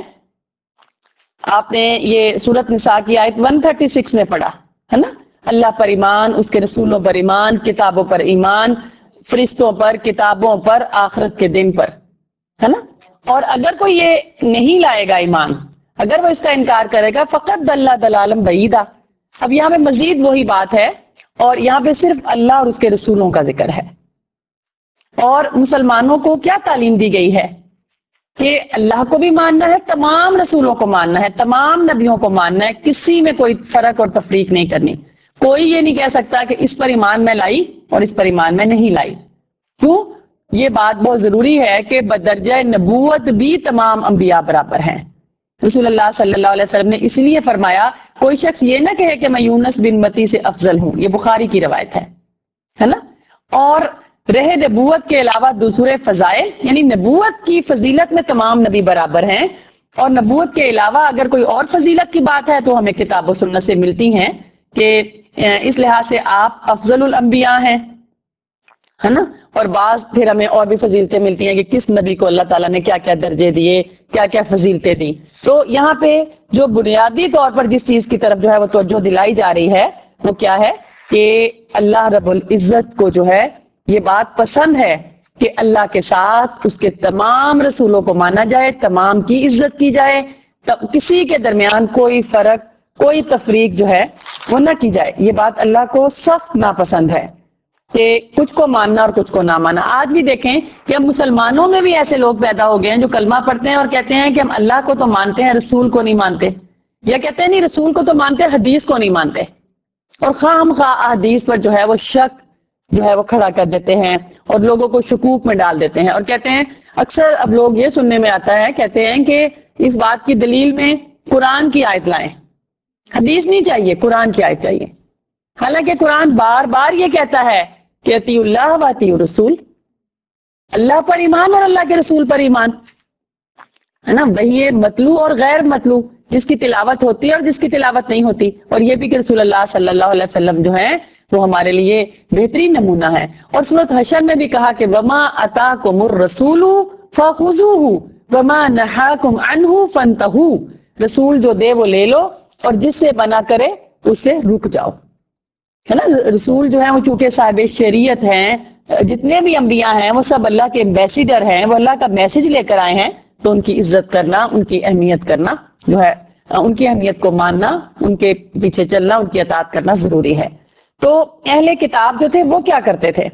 آپ نے یہ سورۃ نساء کی آیت ایک سو چھتیس میں پڑھا ہے نا، اللہ پر ایمان، اس کے رسولوں پر ایمان، کتابوں پر ایمان، فرشتوں پر، کتابوں پر، آخرت کے دن پر، ہے نا۔ اور اگر کوئی یہ نہیں لائے گا ایمان، اگر وہ اس کا انکار کرے گا فقط ضل ضلالا بعیدا۔ اب یہاں پہ مزید وہی بات ہے اور یہاں پہ صرف اللہ اور اس کے رسولوں کا ذکر ہے۔ اور مسلمانوں کو کیا تعلیم دی گئی ہے کہ اللہ کو بھی ماننا ہے، تمام رسولوں کو ماننا ہے، تمام نبیوں کو ماننا ہے، کسی میں کوئی فرق اور تفریق نہیں کرنی۔ کوئی یہ نہیں کہہ سکتا کہ اس پر ایمان میں لائی اور اس پر ایمان میں نہیں لائی۔ کیوں؟ یہ بات بہت ضروری ہے کہ بدرجہ نبوت بھی تمام انبیاء برابر ہیں۔ رسول اللہ صلی اللہ علیہ وسلم نے اس لیے فرمایا کوئی شخص یہ نہ کہے کہ میں یونس بن متی سے افضل ہوں، یہ بخاری کی روایت ہے ہے نا۔ اور رہے نبوت کے علاوہ دوسرے فضائل، یعنی نبوت کی فضیلت میں تمام نبی برابر ہیں، اور نبوت کے علاوہ اگر کوئی اور فضیلت کی بات ہے تو ہمیں کتاب و سنت سے ملتی ہیں کہ اس لحاظ سے آپ افضل الانبیاء ہیں، ہے نا۔ اور بعض پھر ہمیں اور بھی فضیلتیں ملتی ہیں کہ کس نبی کو اللہ تعالیٰ نے کیا کیا درجے دیے، کیا کیا فضیلتیں دی۔ تو یہاں پہ جو بنیادی طور پر جس چیز کی طرف جو ہے وہ توجہ دلائی جا رہی ہے وہ کیا ہے کہ اللہ رب العزت کو جو ہے یہ بات پسند ہے کہ اللہ کے ساتھ اس کے تمام رسولوں کو مانا جائے، تمام کی عزت کی جائے، کسی کے درمیان کوئی فرق، کوئی تفریق جو ہے وہ نہ کی جائے۔ یہ بات اللہ کو سخت ناپسند ہے کہ کچھ کو ماننا اور کچھ کو نہ ماننا۔ آج بھی دیکھیں کہ اب مسلمانوں میں بھی ایسے لوگ پیدا ہو گئے ہیں جو کلمہ پڑھتے ہیں اور کہتے ہیں کہ ہم اللہ کو تو مانتے ہیں، رسول کو نہیں مانتے، یا کہتے ہیں نہیں رسول کو تو مانتے ہیں، حدیث کو نہیں مانتے، اور خواہ ہم خواہ حدیث پر جو ہے وہ شک جو ہے وہ کھڑا کر دیتے ہیں اور لوگوں کو شکوک میں ڈال دیتے ہیں، اور کہتے ہیں اکثر اب لوگ یہ سننے میں آتا ہے، کہتے ہیں کہ اس بات کی دلیل میں قرآن کی آیت لائیں، حدیث نہیں چاہیے، قرآن کی آیت چاہیے، حالانکہ قرآن بار بار یہ کہتا ہے کہ اطیعوا اللہ و اطیعوا الرسول، اللہ پر ایمان اور اللہ کے رسول پر ایمان، ہے نا۔ وہی مطلوع اور غیر مطلوع، جس کی تلاوت ہوتی ہے اور جس کی تلاوت نہیں ہوتی، اور یہ بھی کہ رسول اللہ صلی اللہ علیہ وسلم جو ہیں وہ ہمارے لیے بہترین نمونہ ہے۔ اور سورۃ حشر میں بھی کہا کہ وما اتاکم الرسول فخذوہ وما نہاکم عنہ فانتہوا، رسول جو دے وہ لے لو اور جس سے منع کرے اس سے رک جاؤ، ہے نا۔ رسول جو ہیں وہ چونکہ صاحب شریعت ہیں، جتنے بھی انبیاء ہیں وہ سب اللہ کے ایمبیسیڈر ہیں، وہ اللہ کا میسج لے کر آئے ہیں، تو ان کی عزت کرنا، ان کی اہمیت کرنا جو ہے، ان کی اہمیت کو ماننا، ان کے پیچھے چلنا، ان کی اطاعت کرنا ضروری ہے۔ تو اہل کتاب جو تھے وہ کیا کرتے تھے؟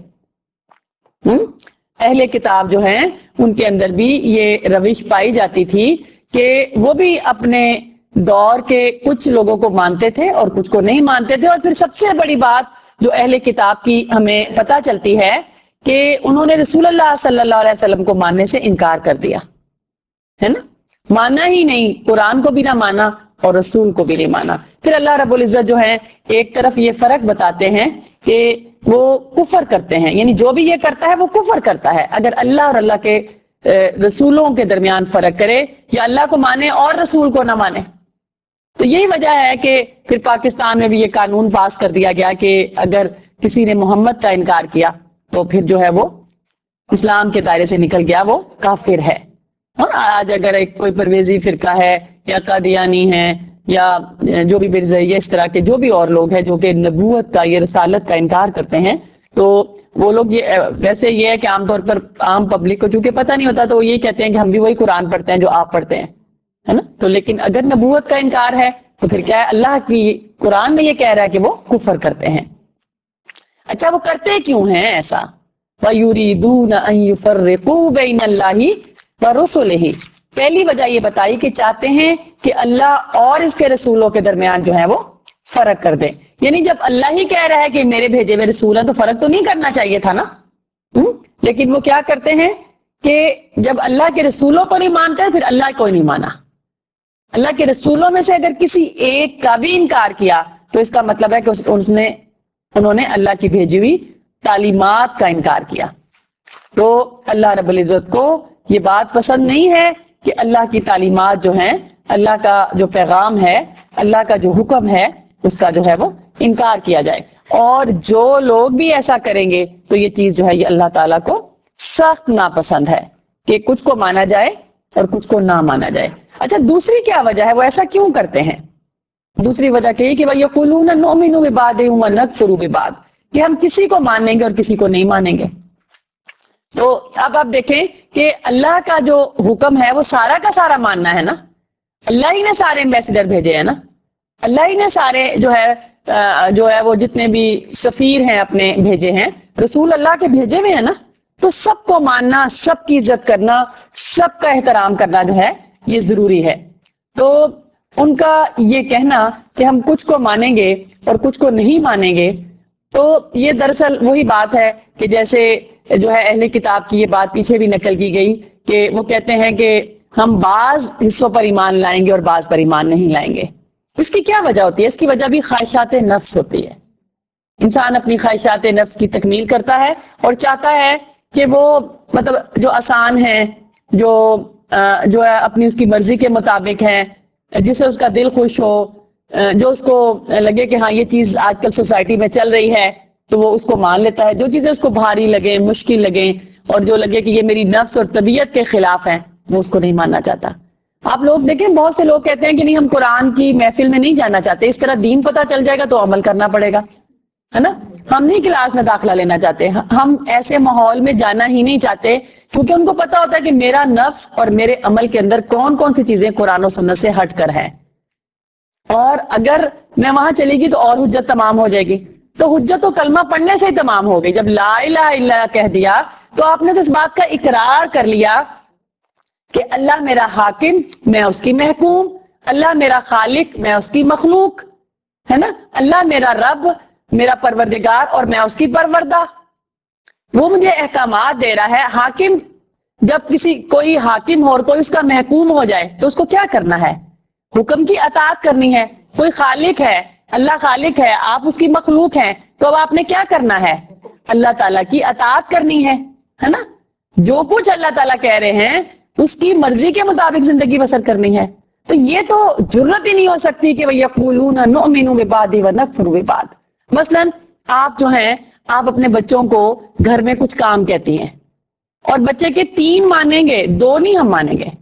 اہل کتاب جو ہیں ان کے اندر بھی یہ روش پائی جاتی تھی کہ وہ بھی اپنے دور کے کچھ لوگوں کو مانتے تھے اور کچھ کو نہیں مانتے تھے۔ اور پھر سب سے بڑی بات جو اہل کتاب کی ہمیں پتہ چلتی ہے کہ انہوں نے رسول اللہ صلی اللہ علیہ وسلم کو ماننے سے انکار کر دیا، ہے نا، مانا ہی نہیں، قرآن کو بھی نہ مانا اور رسول کو بھی نہیں مانا۔ پھر اللہ رب العزت جو ہے ایک طرف یہ فرق بتاتے ہیں کہ وہ کفر کرتے ہیں، یعنی جو بھی یہ کرتا ہے وہ کفر کرتا ہے۔ اگر اللہ اور اللہ کے رسولوں کے درمیان فرق کرے یا اللہ کو مانے اور رسول کو نہ مانے، تو یہی وجہ ہے کہ پھر پاکستان میں بھی یہ قانون پاس کر دیا گیا کہ اگر کسی نے محمد کا انکار کیا تو پھر جو ہے وہ اسلام کے دائرے سے نکل گیا، وہ کافر ہے۔ اور آج اگر ایک کوئی پرویزی فرقہ ہے یا قادیانی ہے یا جو بھی مرزائیہ اس طرح کے جو بھی اور لوگ ہیں جو کہ نبوت کا، یہ رسالت کا انکار کرتے ہیں، تو وہ لوگ یہ ویسے یہ ہے کہ عام طور پر عام پبلک کو چونکہ پتہ نہیں ہوتا تو وہ یہ کہتے ہیں کہ ہم بھی وہی قرآن پڑھتے ہیں جو آپ پڑھتے ہیں، ہے نا۔ تو لیکن اگر نبوت کا انکار ہے تو پھر کیا ہے، اللہ کی قرآن میں یہ کہہ رہا ہے کہ وہ کفر کرتے ہیں۔ اچھا وہ کرتے کیوں ہیں ایسا؟ وَيُرِيدُونَ أَن يُفَرِّقُوا بَيْنَ اللَّهِ وَرُسُلِهِ، پہلی وجہ یہ بتائی کہ چاہتے ہیں کہ اللہ اور اس کے رسولوں کے درمیان جو ہے وہ فرق کر دیں۔ یعنی جب اللہ ہی کہہ رہا ہے کہ میرے بھیجے ہوئے رسول ہیں تو فرق تو نہیں کرنا چاہیے تھا نا، لیکن وہ کیا کرتے ہیں کہ جب اللہ کے رسولوں کو نہیں مانتے پھر اللہ کو ہی نہیں مانا۔ اللہ کے رسولوں میں سے اگر کسی ایک کا بھی انکار کیا تو اس کا مطلب ہے کہ اس نے انہوں نے اللہ کی بھیجی ہوئی تعلیمات کا انکار کیا۔ تو اللہ رب العزت کو یہ بات پسند نہیں ہے کہ اللہ کی تعلیمات جو ہیں، اللہ کا جو پیغام ہے، اللہ کا جو حکم ہے، اس کا جو ہے وہ انکار کیا جائے۔ اور جو لوگ بھی ایسا کریں گے تو یہ چیز جو ہے یہ اللہ تعالیٰ کو سخت ناپسند ہے کہ کچھ کو مانا جائے اور کچھ کو نہ مانا جائے۔ اچھا دوسری کیا وجہ ہے، وہ ایسا کیوں کرتے ہیں؟ دوسری وجہ کہ کہ وَيَقُولُونَ نُؤْمِنُ بِبَعْضٍ وَنَكْفُرُ بِبَعْضٍ، کہ ہم کسی کو مانیں گے اور کسی کو نہیں مانیں گے۔ تو اب آپ دیکھیں کہ اللہ کا جو حکم ہے وہ سارا کا سارا ماننا ہے نا، اللہ ہی نے سارے ایمبیسڈر بھیجے ہیں نا، اللہ ہی نے سارے جو ہے جو ہے وہ جتنے بھی سفیر ہیں اپنے بھیجے ہیں، رسول اللہ کے بھیجے ہوئے ہیں نا، تو سب کو ماننا، سب کی عزت کرنا، سب کا احترام کرنا جو ہے یہ ضروری ہے۔ تو ان کا یہ کہنا کہ ہم کچھ کو مانیں گے اور کچھ کو نہیں مانیں گے، تو یہ دراصل وہی بات ہے کہ جیسے جو ہے اہل کتاب کی یہ بات پیچھے بھی نقل کی گئی کہ وہ کہتے ہیں کہ ہم بعض حصوں پر ایمان لائیں گے اور بعض پر ایمان نہیں لائیں گے۔ اس کی کیا وجہ ہوتی ہے؟ اس کی وجہ بھی خواہشات نفس ہوتی ہے۔ انسان اپنی خواہشات نفس کی تکمیل کرتا ہے اور چاہتا ہے کہ وہ مطلب جو آسان ہیں، جو جو ہے اپنی اس کی مرضی کے مطابق ہیں، جس سے اس کا دل خوش ہو، جو اس کو لگے کہ ہاں یہ چیز آج کل سوسائٹی میں چل رہی ہے تو وہ اس کو مان لیتا ہے۔ جو چیزیں اس کو بھاری لگیں، مشکل لگیں اور جو لگے کہ یہ میری نفس اور طبیعت کے خلاف ہیں، وہ اس کو نہیں ماننا چاہتا۔ آپ لوگ دیکھیں بہت سے لوگ کہتے ہیں کہ نہیں ہم قرآن کی محفل میں نہیں جانا چاہتے، اس طرح دین پتہ چل جائے گا تو عمل کرنا پڑے گا، ہے نا۔ ہم نہیں کلاس میں داخلہ لینا چاہتے، ہم ایسے ماحول میں جانا ہی نہیں چاہتے کیونکہ ان کو پتا ہوتا ہے کہ میرا نفس اور میرے عمل کے اندر کون کون سی چیزیں قرآن و سنت سے ہٹ کر ہیں، اور اگر میں وہاں چلی گی تو اور حجت تمام ہو جائے گی۔ تو حجت تو کلمہ پڑھنے سے ہی تمام ہو گئی۔ جب لا الہ الا اللہ کہہ دیا تو آپ نے تو اس بات کا اقرار کر لیا کہ اللہ میرا حاکم، میں اس کی محکوم، اللہ میرا خالق، میں اس کی مخلوق، ہے نا، اللہ میرا رب، میرا پروردگار اور میں اس کی پروردہ۔ وہ مجھے احکامات دے رہا ہے۔ حاکم جب کسی کوئی حاکم ہو اور کوئی اس کا محکوم ہو جائے تو اس کو کیا کرنا ہے؟ حکم کی اطاعت کرنی ہے۔ کوئی خالق ہے، اللہ خالق ہے، آپ اس کی مخلوق ہیں، تو اب آپ نے کیا کرنا ہے؟ اللہ تعالیٰ کی اطاعت کرنی ہے، ہے نا۔ جو کچھ اللہ تعالیٰ کہہ رہے ہیں اس کی مرضی کے مطابق زندگی بسر کرنی ہے۔ تو یہ تو جرت ہی نہیں ہو سکتی کہ وَيَقُولُونَ نُؤْمِنُ بِبَعْضٍ وَنَكْفُرُ بِبَعْضٍ۔ مثلاً آپ جو ہیں آپ اپنے بچوں کو گھر میں کچھ کام کہتی ہیں اور بچے کے تین مانیں گے، دو نہیں ہم مانیں گے،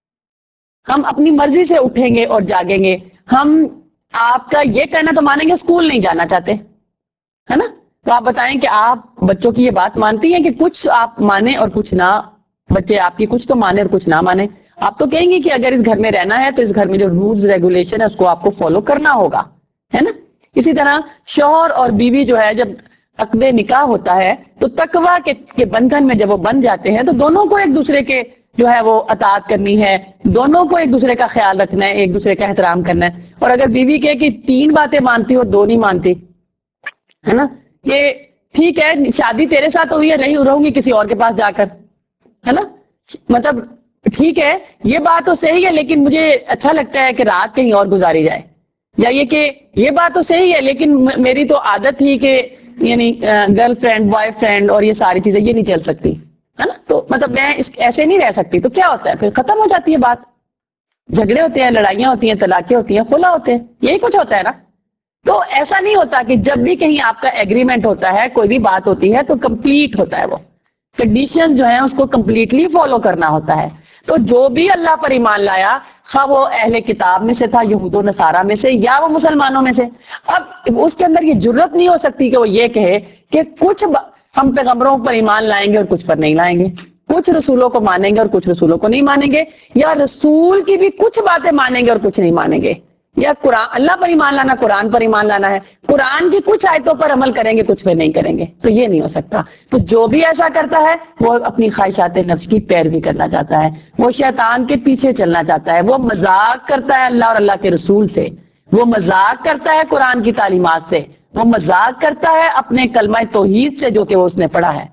ہم اپنی مرضی سے اٹھیں گے اور جاگیں گے۔ ہم آپ کا یہ کہنا تو مانیں گے اسکول نہیں جانا چاہتے، ہے نا۔ تو آپ بتائیں کہ آپ بچوں کی یہ بات مانتی ہیں کہ کچھ آپ مانیں اور کچھ نہ، بچے آپ کی کچھ تو مانیں اور کچھ نہ مانیں۔ آپ تو کہیں گے کہ اگر اس گھر میں رہنا ہے تو اس گھر میں جو رولز ریگولیشن ہے اس کو آپ کو فالو کرنا ہوگا، ہے نا۔ اسی طرح شوہر اور بیوی جو ہے جب عقد نکاح ہوتا ہے تو تقوی کے بندھن میں جب وہ بن جاتے ہیں تو دونوں کو ایک دوسرے کے جو ہے وہ اطاعت کرنی ہے، دونوں کو ایک دوسرے کا خیال رکھنا ہے، ایک دوسرے کا احترام کرنا ہے۔ اور اگر بیوی کہے کہ تین باتیں مانتی ہو دو نہیں مانتی، ہے نا، یہ ٹھیک ہے شادی تیرے ساتھ ہوئی ہے، رہی رہوں گی کسی اور کے پاس جا کر، ہے نا، مطلب ٹھیک ہے یہ بات تو صحیح ہے لیکن مجھے اچھا لگتا ہے کہ رات کہیں اور گزاری جائے، یا یہ کہ یہ بات تو صحیح ہے لیکن میری تو عادت ہی کہ یعنی گرل فرینڈ بوائے فرینڈ اور یہ ساری چیزیں یہ نہیں چل سکتی، ہے نا، تو مطلب میں اس ایسے نہیں رہ سکتی۔ تو کیا ہوتا ہے پھر؟ ختم ہو جاتی ہے بات، جھگڑے ہوتے ہیں، لڑائیاں ہوتی ہیں، طلاقیں ہوتی ہیں، خلا ہوتے ہیں، یہی کچھ ہوتا ہے نا۔ تو ایسا نہیں ہوتا کہ جب بھی کہیں آپ کا ایگریمنٹ ہوتا ہے، کوئی بھی بات ہوتی ہے تو کمپلیٹ ہوتا ہے، وہ کنڈیشن جو ہیں اس کو کمپلیٹلی فالو کرنا ہوتا ہے. تو جو بھی اللہ پر ایمان لایا، خواہ وہ اہل کتاب میں سے تھا، یہود و نصارہ میں سے، یا وہ مسلمانوں میں سے، اب اس کے اندر یہ جرت نہیں ہو سکتی کہ وہ یہ کہے کہ کچھ ہم پیغمبروں پر ایمان لائیں گے اور کچھ پر نہیں لائیں گے، کچھ رسولوں کو مانیں گے اور کچھ رسولوں کو نہیں مانیں گے، یا رسول کی بھی کچھ باتیں مانیں گے اور کچھ نہیں مانیں گے، یا قرآن اللہ پر ایمان لانا قرآن پر ایمان لانا ہے، قرآن کی کچھ آیتوں پر عمل کریں گے کچھ پہ نہیں کریں گے. تو یہ نہیں ہو سکتا. تو جو بھی ایسا کرتا ہے وہ اپنی خواہشات نفس کی پیروی کرنا چاہتا ہے، وہ شیطان کے پیچھے چلنا چاہتا ہے، وہ مذاق کرتا ہے اللہ اور اللہ کے رسول سے، وہ مذاق کرتا ہے قرآن کی تعلیمات سے، وہ مذاق کرتا ہے اپنے کلمہ توحید سے جو کہ وہ اس نے پڑھا ہے.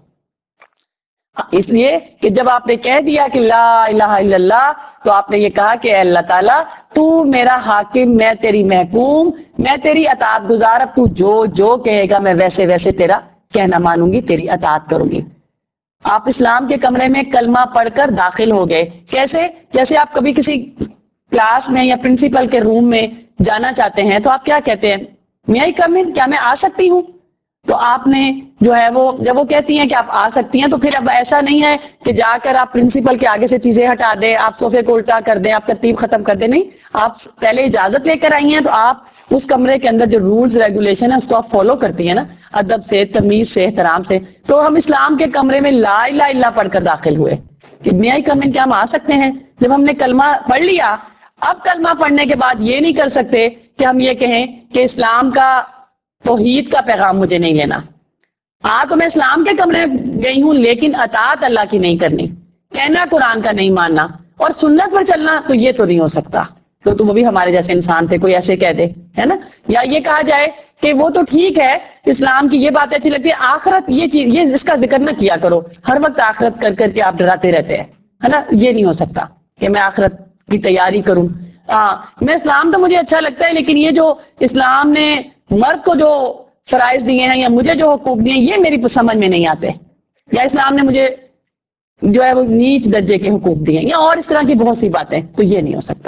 اس لیے کہ جب آپ نے کہہ دیا کہ لا الہ الا اللہ، تو آپ نے یہ کہا کہ اے اللہ تعالیٰ تو میرا حاکم، میں تیری محکوم، میں تیری اطاعت گزار، اب تو جو جو کہے گا میں ویسے ویسے تیرا کہنا مانوں گی، تیری اطاعت کروں گی. آپ اسلام کے کمرے میں کلمہ پڑھ کر داخل ہو گئے. کیسے؟ جیسے آپ کبھی کسی کلاس میں یا پرنسپل کے روم میں جانا چاہتے ہیں تو آپ کیا کہتے ہیں؟ میں آئی کم ان، کیا میں آ سکتی ہوں؟ تو آپ نے جو ہے وہ جب وہ کہتی ہیں کہ آپ آ سکتی ہیں تو پھر اب ایسا نہیں ہے کہ جا کر آپ پرنسپل کے آگے سے چیزیں ہٹا دیں، آپ صوفے کو الٹا کر دیں، آپ ترتیب ختم کر دیں. نہیں، آپ پہلے اجازت لے کر آئی ہیں تو آپ اس کمرے کے اندر جو رولز ریگولیشن ہے اس کو آپ فالو کرتی ہیں نا، ادب سے، تمیز سے، احترام سے. تو ہم اسلام کے کمرے میں لا الہ الا اللہ پڑھ کر داخل ہوئے کہ میں آئی کم ان، کیا ہم آ سکتے ہیں؟ جب ہم نے کلمہ پڑھ لیا، اب کلمہ پڑھنے کے بعد یہ نہیں کر سکتے کہ ہم یہ کہیں کہ اسلام کا توحید کا پیغام مجھے نہیں لینا. ہاں تو میں اسلام کے کمرے میں گئی ہوں لیکن اطاعت اللہ کی نہیں کرنی، کہنا قرآن کا نہیں ماننا اور سنت پر چلنا، تو یہ تو نہیں ہو سکتا. تو تو وہ بھی ہمارے جیسے انسان تھے، کوئی ایسے کہہ دے، ہے نا. یا یہ کہا جائے کہ وہ تو ٹھیک ہے، اسلام کی یہ باتیں اچھی لگتی ہے، آخرت یہ چیز، یہ اس کا ذکر نہ کیا کرو، ہر وقت آخرت کر کر کے آپ ڈراتے رہتے ہیں، ہے نا. یہ نہیں ہو سکتا کہ میں آخرت کی تیاری کروں. ہاں میں اسلام تو مجھے اچھا لگتا ہے لیکن یہ جو اسلام نے مرد کو جو فرائض دیے ہیں یا مجھے جو حقوق دیے ہیں یہ میری سمجھ میں نہیں آتے، یا اسلام نے مجھے جو ہے وہ نیچ درجے کے حقوق دیے ہیں، یا اور اس طرح کی بہت سی باتیں. تو یہ نہیں ہو سکتا.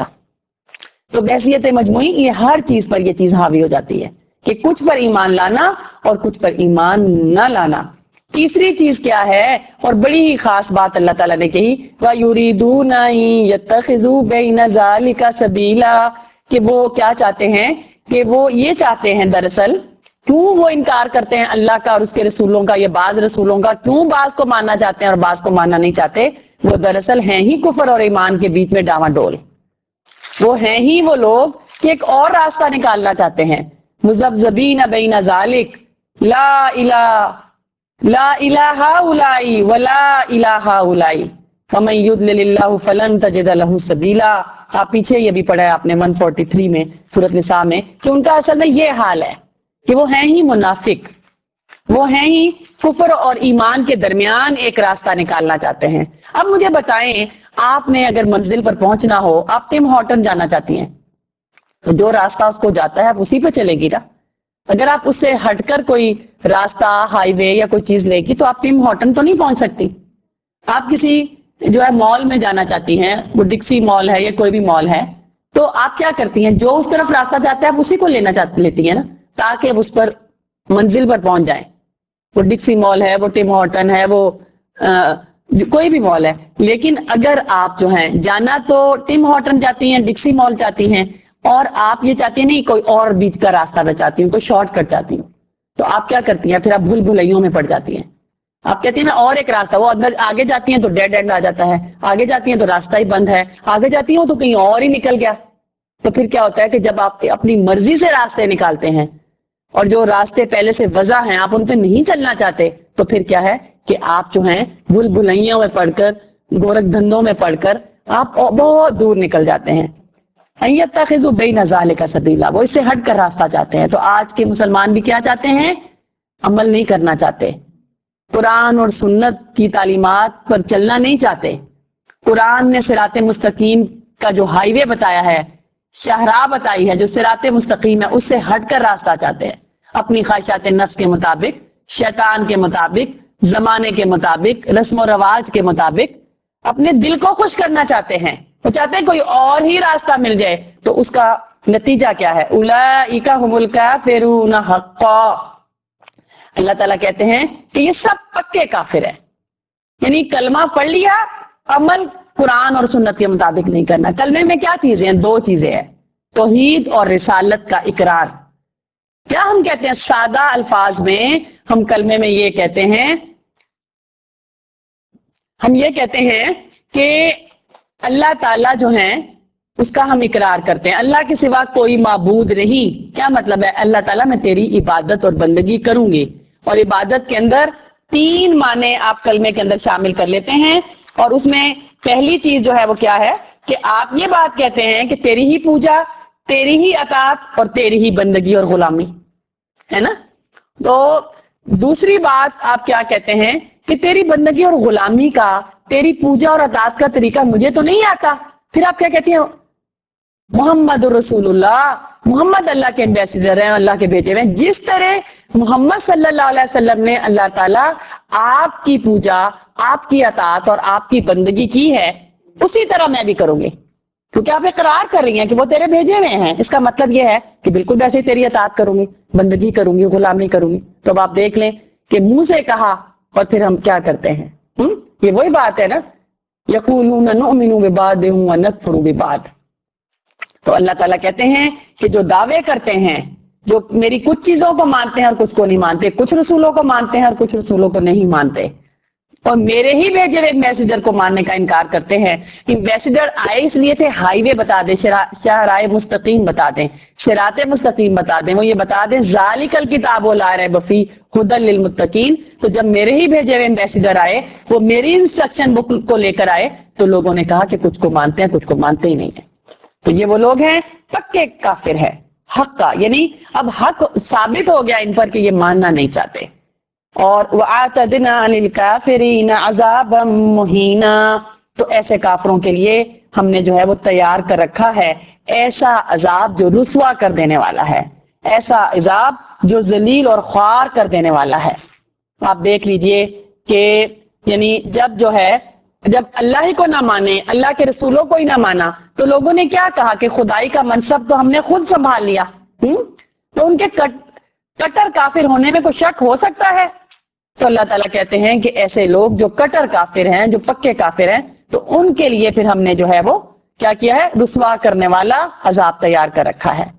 تو بحثیت مجموعی یہ ہر چیز پر یہ چیز حاوی ہو جاتی ہے کہ کچھ پر ایمان لانا اور کچھ پر ایمان نہ لانا. تیسری چیز کیا ہے، اور بڑی ہی خاص بات اللہ تعالیٰ نے کہی، وَيُرِيدُونَ أَن يَتَّخِذُوا بَيْنَ ذَلِكَ سَبِيلًا، کہ وہ کیا چاہتے ہیں، کہ وہ یہ چاہتے ہیں دراصل، کیوں وہ انکار کرتے ہیں اللہ کا اور اس کے رسولوں کا، یہ بعض رسولوں کا، کیوں بعض کو ماننا چاہتے ہیں اور بعض کو ماننا نہیں چاہتے؟ وہ دراصل ہیں ہی کفر اور ایمان کے بیچ میں ڈاواں ڈول. وہ ہیں ہی وہ لوگ کہ ایک اور راستہ نکالنا چاہتے ہیں. مذبذبین بین ذالک، لا الہ لا الہ اولئی ولا الہ اولئی فمن یضلل اللہ فلن تجد لہ سبیلا. آپ پیچھے یہ بھی پڑھا ہے آپ نے ایک سو تینتالیس میں سورۃ نساء میں کہ ان کا اصل میں یہ حال ہے کہ وہ ہیں ہی منافق، وہ ہیں ہی کفر اور ایمان کے درمیان ایک راستہ نکالنا چاہتے ہیں. اب مجھے بتائیں، آپ نے اگر منزل پر پہنچنا ہو، آپ ٹم ہارٹن جانا چاہتی ہیں تو جو راستہ اس کو جاتا ہے آپ اسی پہ چلے گی نا. اگر آپ اس سے ہٹ کر کوئی راستہ، ہائی وے یا کوئی چیز لے گی تو آپ ٹم ہارٹن تو نہیں پہنچ سکتی. آپ کسی جو ہے مال میں جانا چاہتی ہیں، وہ ڈکسی مال ہے یا کوئی بھی مال ہے، تو آپ کیا کرتی ہیں؟ جو اس طرف راستہ جاتا ہے آپ اسی کو لینا چاہتی لیتی ہیں نا، تاکہ اب اس پر منزل پر پہنچ جائیں. وہ ڈکسی مال ہے، وہ ٹم ہارٹن ہے، وہ آ, کوئی بھی مال ہے. لیکن اگر آپ جو ہیں جانا تو ٹم ہارٹن چاہتی ہیں، ڈکسی مال چاہتی ہیں، اور آپ یہ چاہتی ہیں نہیں کوئی اور بیچ کا راستہ میں چاہتی ہوں، کوئی شارٹ کٹ چاہتی ہوں، تو آپ کیا کرتی ہیں؟ پھر آپ بھول بھلائیوں میں پڑ جاتی ہیں. آپ کہتی ہیں میں اور ایک راستہ، وہ اندر آگے جاتی ہیں تو ڈیڈ اینڈ آ جاتا ہے، آگے جاتی ہیں تو راستہ ہی بند ہے، آگے جاتی ہوں تو کہیں اور ہی نکل گیا. تو پھر کیا ہوتا ہے کہ جب آپ اپنی مرضی سے راستے نکالتے ہیں اور جو راستے پہلے سے وضع ہیں آپ ان پہ نہیں چلنا چاہتے، تو پھر کیا ہے کہ آپ جو ہیں بھول بھلائیوں میں پڑھ کر، گورکھ دھندوں میں پڑھ کر آپ بہت دور نکل جاتے ہیں. یتخذوا بین ذالک سبیلا، وہ اس سے ہٹ کر راستہ چاہتے ہیں. تو آج کے مسلمان بھی کیا چاہتے ہیں؟ عمل نہیں کرنا چاہتے، قرآن اور سنت کی تعلیمات پر چلنا نہیں چاہتے. قرآن نے صراط مستقیم کا جو ہائی وے بتایا ہے، شاہراہ بتائی ہے، جو صراط مستقیم ہے، اس سے ہٹ کر راستہ چاہتے ہیں. اپنی خواہشات نفس کے مطابق، شیطان کے مطابق، زمانے کے مطابق، رسم و رواج کے مطابق اپنے دل کو خوش کرنا چاہتے ہیں. وہ چاہتے ہیں کوئی اور ہی راستہ مل جائے تو اس کا نتیجہ کیا ہے؟ اولئک هم الکافرون حقا، اللہ تعالیٰ کہتے ہیں کہ یہ سب پکے کافر ہیں، یعنی کلمہ پڑھ لیا، عمل قرآن اور سنت کے مطابق نہیں کرنا۔ کلمے میں کیا چیزیں ہیں؟ دو چیزیں ہیں، توحید اور رسالت کا اقرار۔ کیا ہم کہتے ہیں سادہ الفاظ میں؟ ہم کلمے میں یہ کہتے ہیں، ہم یہ کہتے ہیں کہ اللہ تعالیٰ جو ہیں اس کا ہم اقرار کرتے ہیں، اللہ کے سوا کوئی معبود نہیں۔ کیا مطلب ہے؟ اللہ تعالیٰ میں تیری عبادت اور بندگی کروں گی، اور عبادت کے اندر تین معنی آپ کلمے کے اندر شامل کر لیتے ہیں، اور اس میں پہلی چیز جو ہے وہ کیا ہے کہ آپ یہ بات کہتے ہیں کہ تیری ہی پوجا، تیری ہی اطاعت اور تیری ہی بندگی اور غلامی، ہے نا؟ تو دوسری بات آپ کیا کہتے ہیں کہ تیری بندگی اور غلامی کا، تیری پوجا اور اطاعت کا طریقہ مجھے تو نہیں آتا۔ پھر آپ کیا کہتے ہیں؟ محمد رسول اللہ، محمد اللہ کے ایمبیسیڈر ہیں، اللہ کے بھیجے ہوئے ہیں۔ جس طرح محمد صلی اللہ علیہ وسلم نے اللہ تعالیٰ آپ کی پوجا، آپ کی اطاعت اور آپ کی بندگی کی ہے، اسی طرح میں بھی کروں گی، کیونکہ آپ اقرار کر رہی ہیں کہ وہ تیرے بھیجے ہوئے ہیں۔ اس کا مطلب یہ ہے کہ بالکل ویسے ہی تیری اطاعت کروں گی، بندگی کروں گی، غلامی کروں گی۔ تو اب آپ دیکھ لیں کہ منہ سے کہا اور پھر ہم کیا کرتے ہیں، ہم یہ وہی بات ہے نا، یقولون نؤمن ببعض ونکفر ببعض۔ تو اللہ تعالیٰ کہتے ہیں کہ جو دعوے کرتے ہیں، جو میری کچھ چیزوں کو مانتے ہیں اور کچھ کو نہیں مانتے، کچھ رسولوں کو مانتے ہیں اور کچھ رسولوں کو نہیں مانتے، اور میرے ہی بھیجے ہوئے میسنجر کو ماننے کا انکار کرتے ہیں۔ میسنجر آئے اس لیے تھے ہائی وے بتا دیں، شاہراہ مستقیم بتا دیں، صراط مستقیم بتا دیں، وہ یہ بتا دیں ذالک الکتاب لا ریب فیہ ھدی للمتقین۔ تو جب میرے ہی بھیجے ہوئے میسنجر آئے، وہ میری انسٹرکشن بک کو لے کر آئے، تو لوگوں نے کہا کہ کچھ کو مانتے ہیں، کچھ کو مانتے ہی نہیں ہیں۔ تو یہ وہ لوگ ہیں پکے کافر ہے حق کا، یعنی اب حق ثابت ہو گیا ان پر کہ یہ ماننا نہیں چاہتے۔ اور وَأَعْتَدْنَا لِلْكَافِرِينَ عَذَابًا مُهِينًا، تو ایسے کافروں کے لیے ہم نے جو ہے وہ تیار کر رکھا ہے ایسا عذاب جو رسوا کر دینے والا ہے، ایسا عذاب جو ذلیل اور خوار کر دینے والا ہے۔ آپ دیکھ لیجئے کہ یعنی جب جو ہے جب اللہ ہی کو نہ مانے، اللہ کے رسولوں کو ہی نہ مانا، تو لوگوں نے کیا کہا کہ خدائی کا منصب تو ہم نے خود سنبھال لیا۔ ہم؟ تو ان کے کٹ کٹر کافر ہونے میں کوئی شک ہو سکتا ہے؟ تو اللہ تعالیٰ کہتے ہیں کہ ایسے لوگ جو کٹر کافر ہیں، جو پکے کافر ہیں، تو ان کے لیے پھر ہم نے جو ہے وہ کیا کیا ہے؟ رسوا کرنے والا عذاب تیار کر رکھا ہے۔